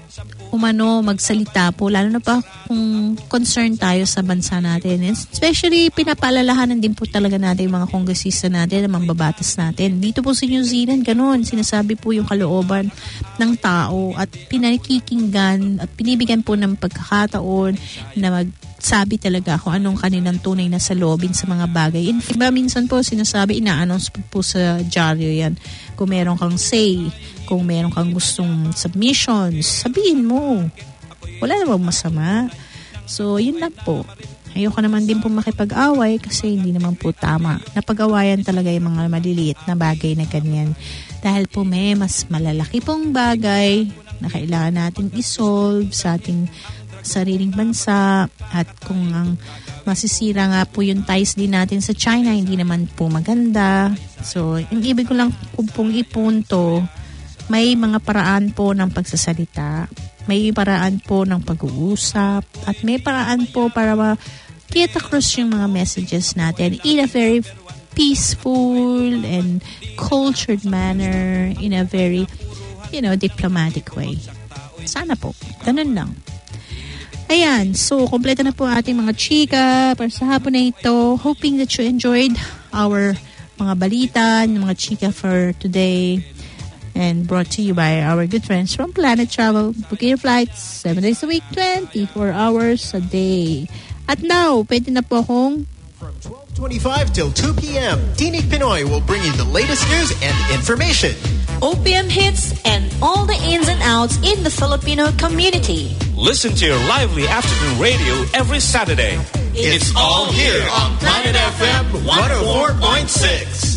magsalita po, lalo na pa kung concern tayo sa bansa natin. Especially, pinapaalalahanan din po talaga natin yung mga kongresista natin, ang mambabatas natin. Dito po sa New Zealand, ganun. Sinasabi po yung kalooban ng tao at pinakikinggan at binibigyan po ng pagkakataon na magsabi talaga kung anong kanilang tunay na saloobin sa mga bagay. Minsan po sinasabi, ina-announce po sa dyaryo yan. Kung meron kang say, kung meron kang gustong submissions, sabihin mo. Wala namang masama. So, yun lang po. Ayoko naman din po makipag-away kasi hindi naman po tama. Napag-awayan talaga yung mga maliliit na bagay na ganyan. Dahil po may mas malalaki pong bagay na kailangan natin isolve sa ating sariling bansa at kung ang masisira nga po yung ties din natin sa China, hindi naman po maganda. So, yung ibig ko lang pong ipunto, may mga paraan po ng pagsasalita. May paraan po ng pag-uusap at may paraan po para get across yung mga messages natin in a very peaceful and cultured manner, in a very, diplomatic way. Sana po. Ganun lang. Ayan. So, kompleto na po ating mga chika para sa hapon na ito. Hoping that you enjoyed our mga balita, mga chika for today. And brought to you by our good friends from Planet Travel. Book your flights 7 days a week, 24 hours a day. At now, pwede na po akong... From 12:25 till 2 p.m., Tinig Pinoy will bring you the latest news and information. OPM hits and all the ins and outs in the Filipino community. Listen to your lively afternoon radio every Saturday. It's all here on Planet FM 104.6.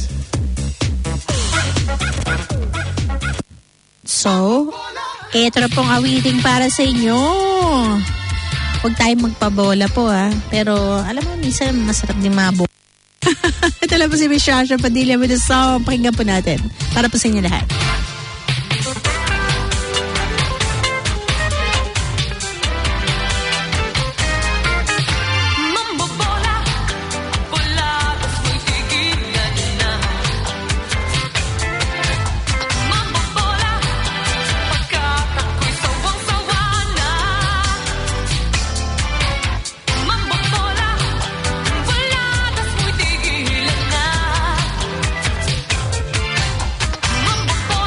So, eto na pong awiting para sa inyo. Huwag tayong magpabola po Pero, alam mo, minsan masarap din mabola. Ito lang po si Miss Shasha Padilla with the song. Pakinggan po natin. Para po sa inyo lahat. Mambobola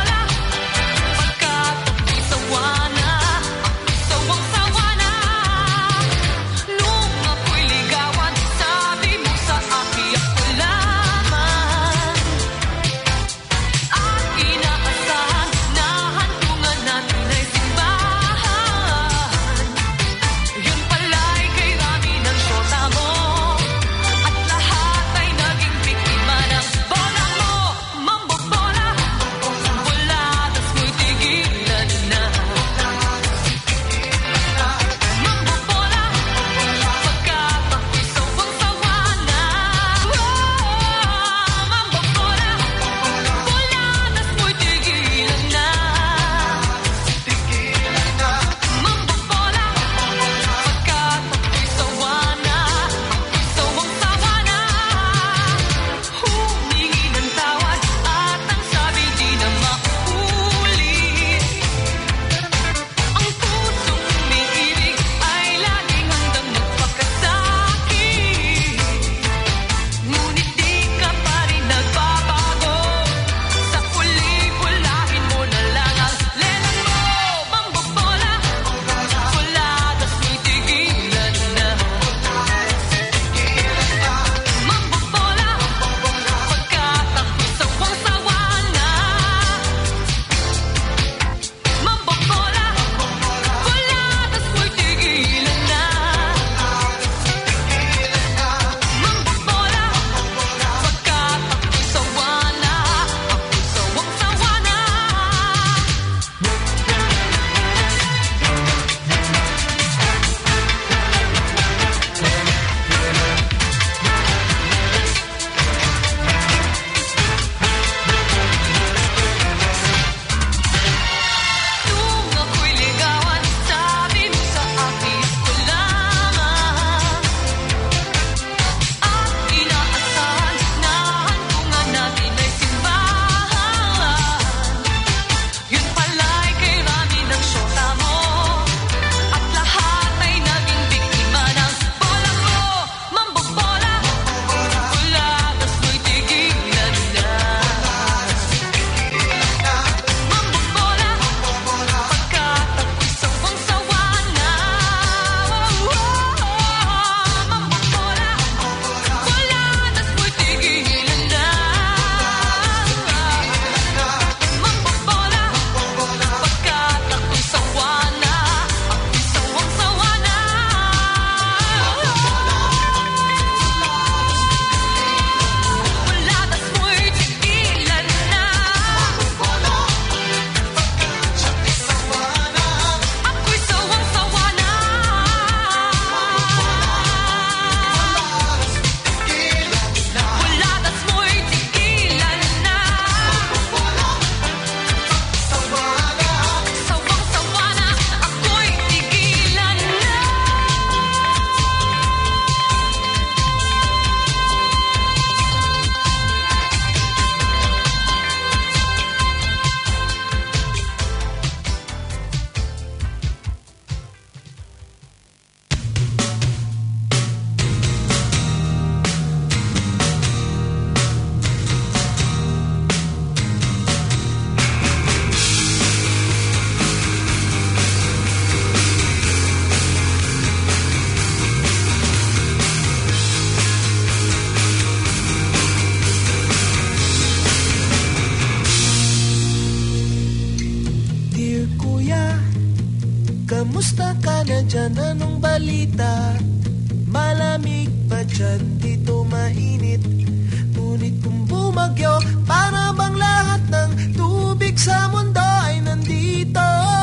Kamusta ka na dyan? Anong balita? Malamig ba dyan? Dito mainit. Ngunit kung bumagyo, para bang lahat ng tubig sa mundo ay nandito.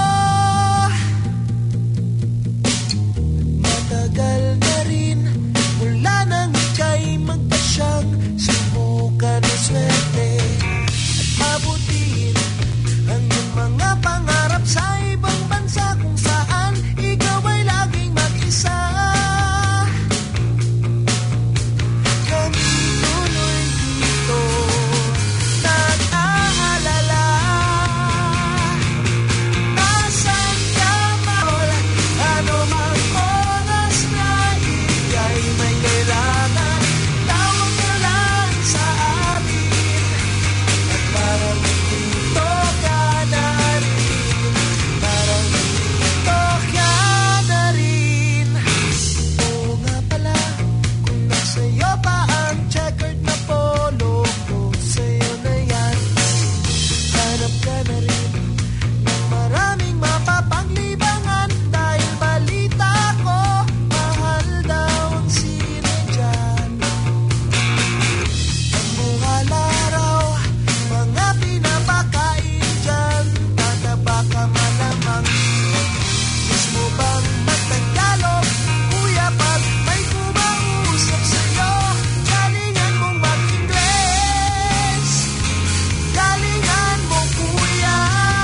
Matagal na rin mula nang ika'y magpasyang subukan ng swerte at abutin ang iyong mga pangarap sa ibang bansa kung saan ikaw ay laging mag-isa. Kami tuloy dito nag-aalala. Nasaan ka man? Ano mang oras na ika'y may kailangan, tawag ka lang sa amin. At parang dito ka na rin, parang dito ka na rin. Oo nga pala, kung nasa'yo pa ang checkered na polo ko, sa'yo na yan. Hanap ka na rin ng maraming mapapanglibangan dahil balita ko, mahal daw ang sine dyan. Ang buhal araw, mga pinapakain dyan, tataba ka malamang. Mismo bang magtagalog, kuya, pag may kumausap sa'yo, galingan mong mag-Ingles, galingan mo kuya.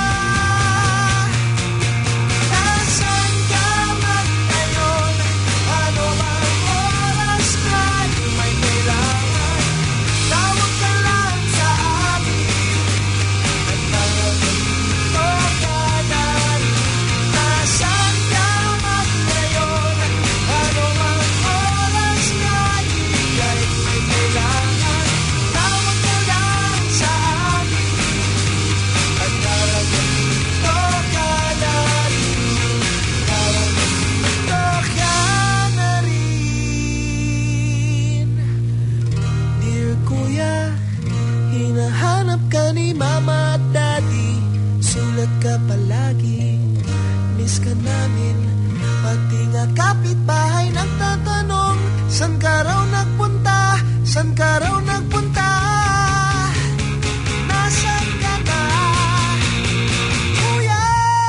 Nasaan ka man ngayon? Ano mang oras na may kailangan, tawag ka lang sa amin. At parang dito ka na rin. Nasaan ka man ngayon? Ano mang oras na ika'y may kailangan, tawag ka lang sa amin. At parang dito ka na rin. Parang dito ka na rin. Dear Kuya, hinahanap ka ni Mama at Daddy. Sulat ka palagi, miss ka namin. Pati nga kapitbahay nagtatanong, san ka raw nagpunta? San ka raw nagpunta? Nasaan ka na, Kuya?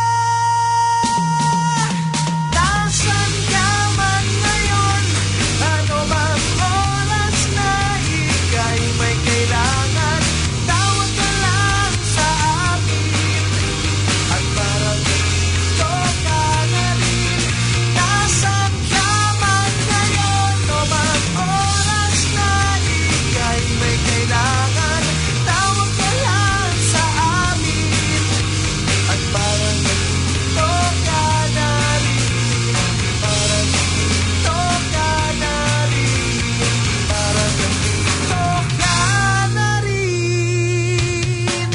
Nasaan ka man ngayon? Ano bang oras na ika'y may kailangan, tawag ka lang sa amin. At parang dito ka na rin. Nasaan ka man ngayon? Ano bang oras na ika'y may kailangan, tawag ka lang sa amin. At parang dito ka na rin. Parang dito ka na rin. Parang dito ka na rin.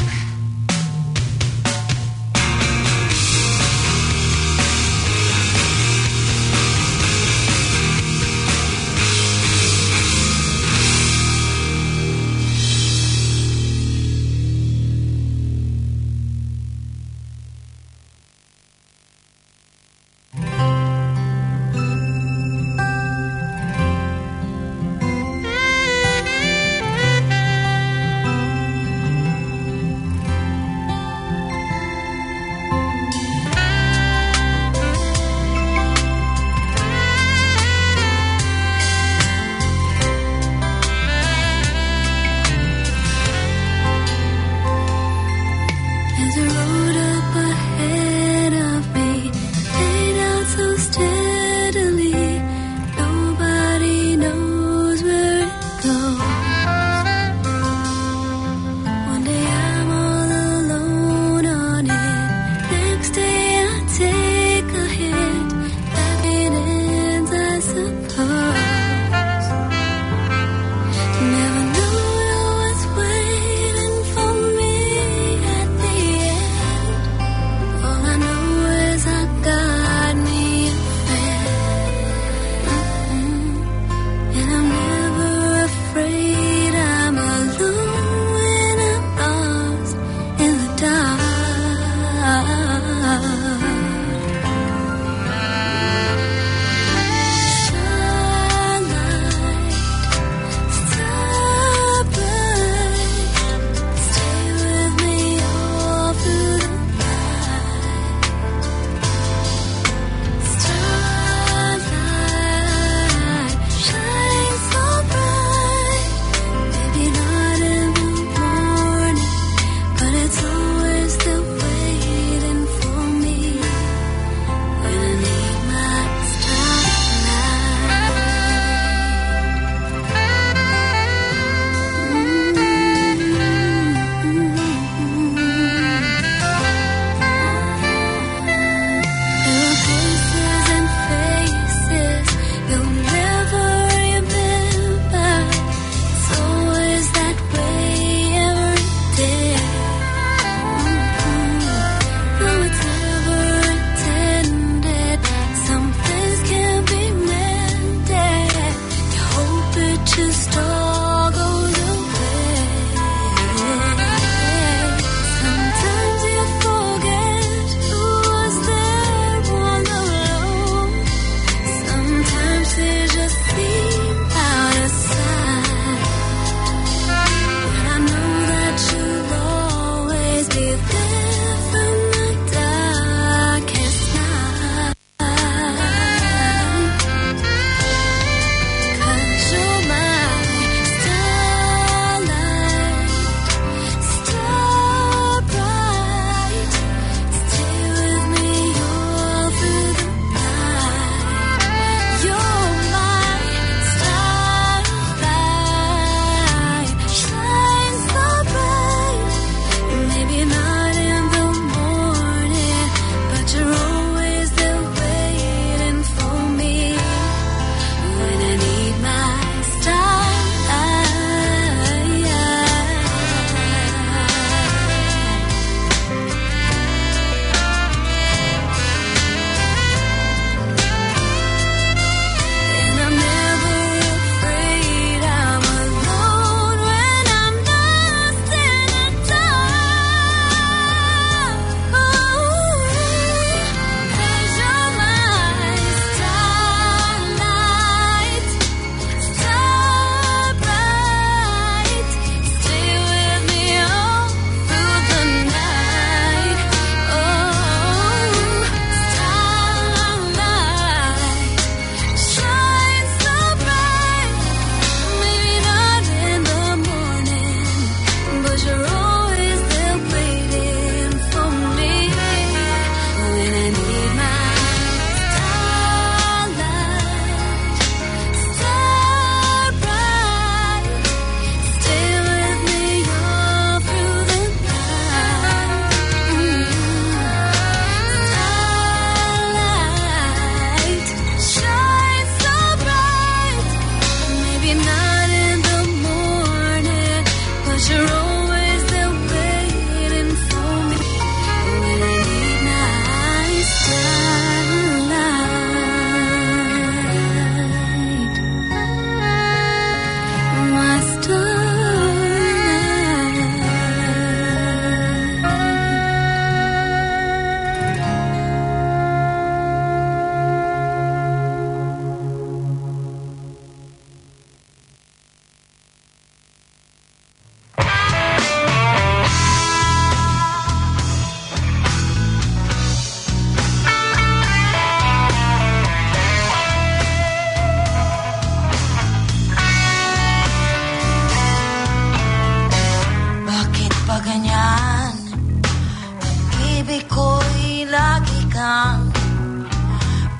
There's a road up ahead of me, laid out so steadily. Nobody knows where it goes. One day I'm all alone on it. Next day I take a hit. Like it ends, I suppose. Never know what's waiting for me at the end.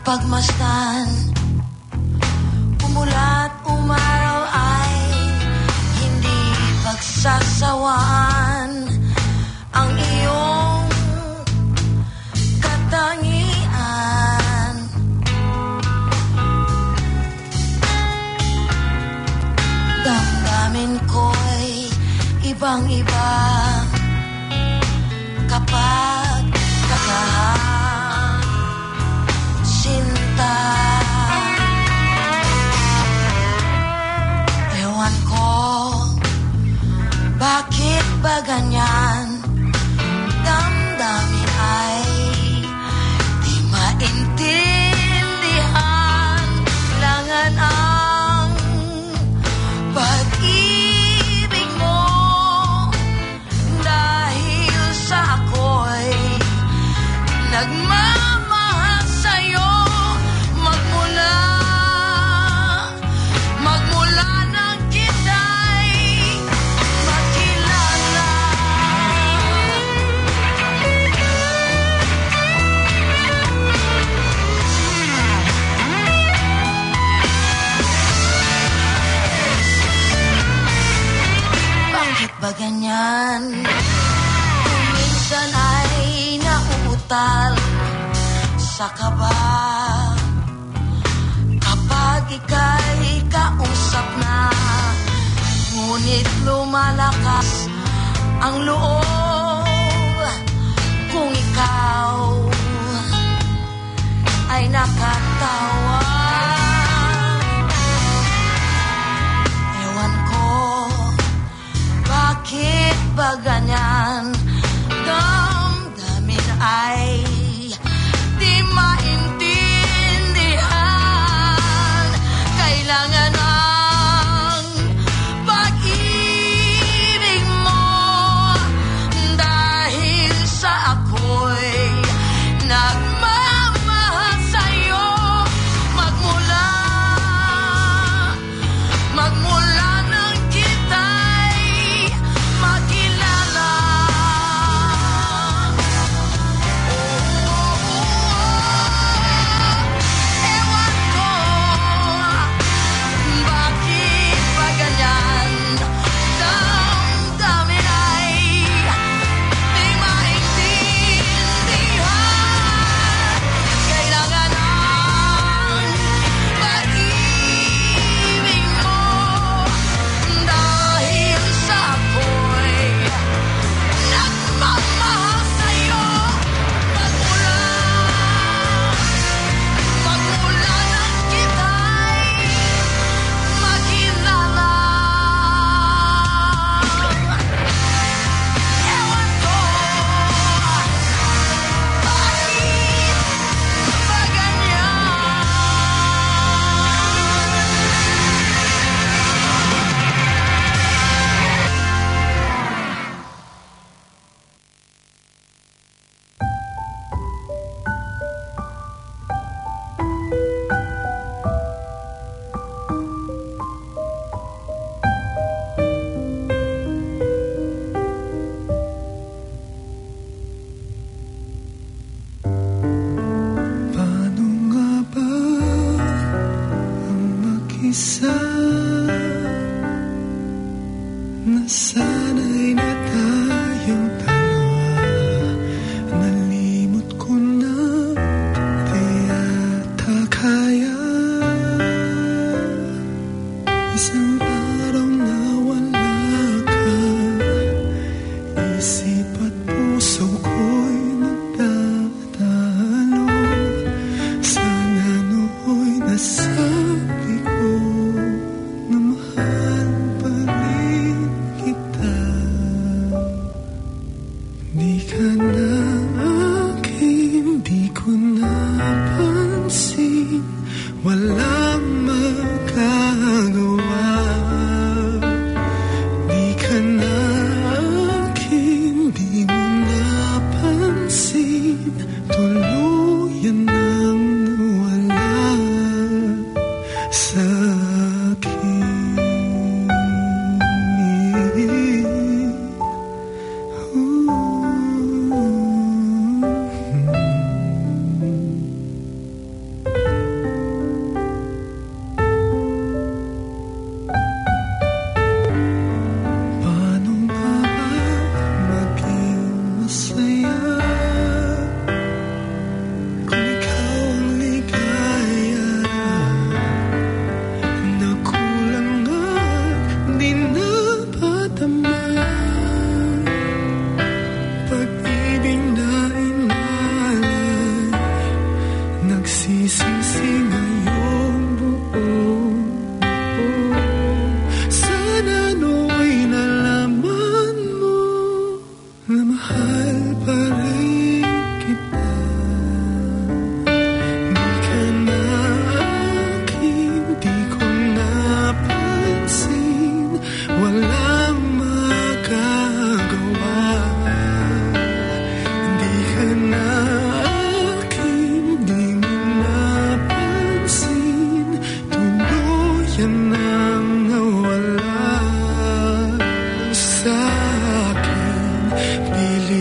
pagmasdan, umulat umaraw ay hindi pagsasawaan ang iyong katangian. Damdamin ko'y ibang-iba kapag kakasinta. Ewan ko, bakit ba ganyan? Damdamin ay di maintindihan. Kailangan ang pag-ibig mo dahil sa ako'y nagmamahal sa'yo. Magmula nang kita'y makilala. Bakit ba ganyan? Kung minsan ay nauutal sa kaba kapag ika'y kausap na, ngunit lumalakas ang loob kung ikaw ay nakatawa. Ewan ko, bakit ba ganyan? Damdamin ay di maintindihan. Kailangan ang pag-ibig mo dahil sa ako'y nagmamahal sa'yo. Magmula nang kita'y makilala. Ewan ko, bakit ba ganyan? Damdamin ay di maintindihan. Kailangan ang pag-ibig mo dahil sa ako'y nagmamahal sa'yo. Magmula nang kita'y makilala. Ewan ko, bakit ba ganyan? Paano nga ba ang mag-isa? Nasanay na tayong dalawa. Nalimot ko na di yata kaya. Isang araw na wala ka, isip at puso ko'y nagdadalo. Sana nooy nasabi ko na mahal pa rin kita. Di ka na akin, di ko napansin, walang magagawa. Di ka na akin, di mo napansin, tuluyan nang nawala sa akin. Ooh.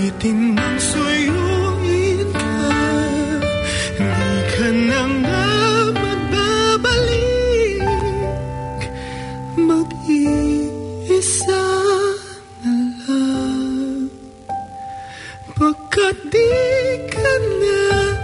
ulitin mang suyuin ka, di ka na nga magbabalik, mag-iisa na lang, pagkat di ka na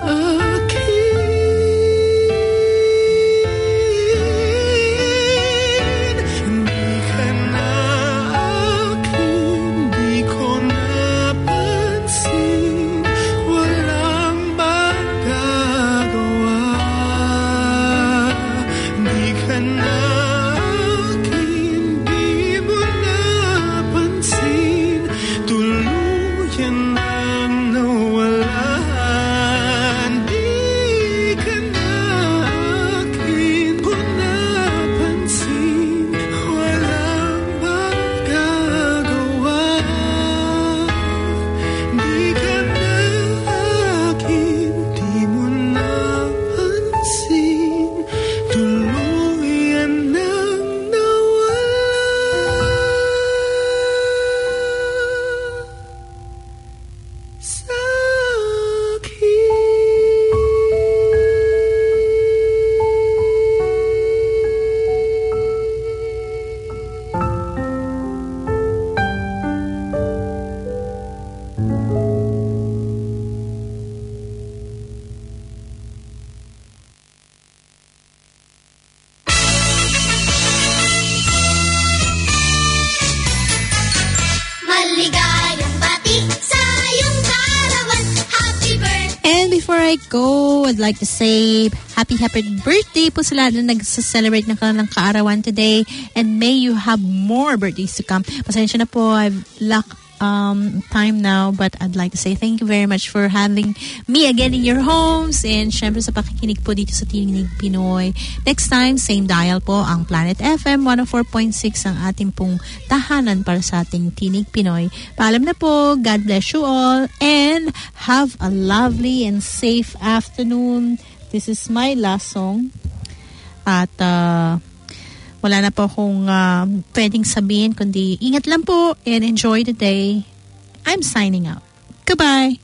I'd like to say happy birthday po sa lahat na nag-celebrate ng kanilang kaarawan today, and may you have more birthdays to come. Pasensya na po, I've lacked time now, but I'd like to say thank you very much for having me again in your homes, and syempre sa pakikinig po dito sa Tinig Pinoy. Next time, same dial po, ang Planet FM 104.6 ang ating pong tahanan para sa ating Tinig Pinoy. Paalam na po, God bless you all, and have a lovely and safe afternoon. This is my last song, at wala na po akong pwedeng sabihin, kundi ingat lang po and enjoy the day. I'm signing out. Goodbye.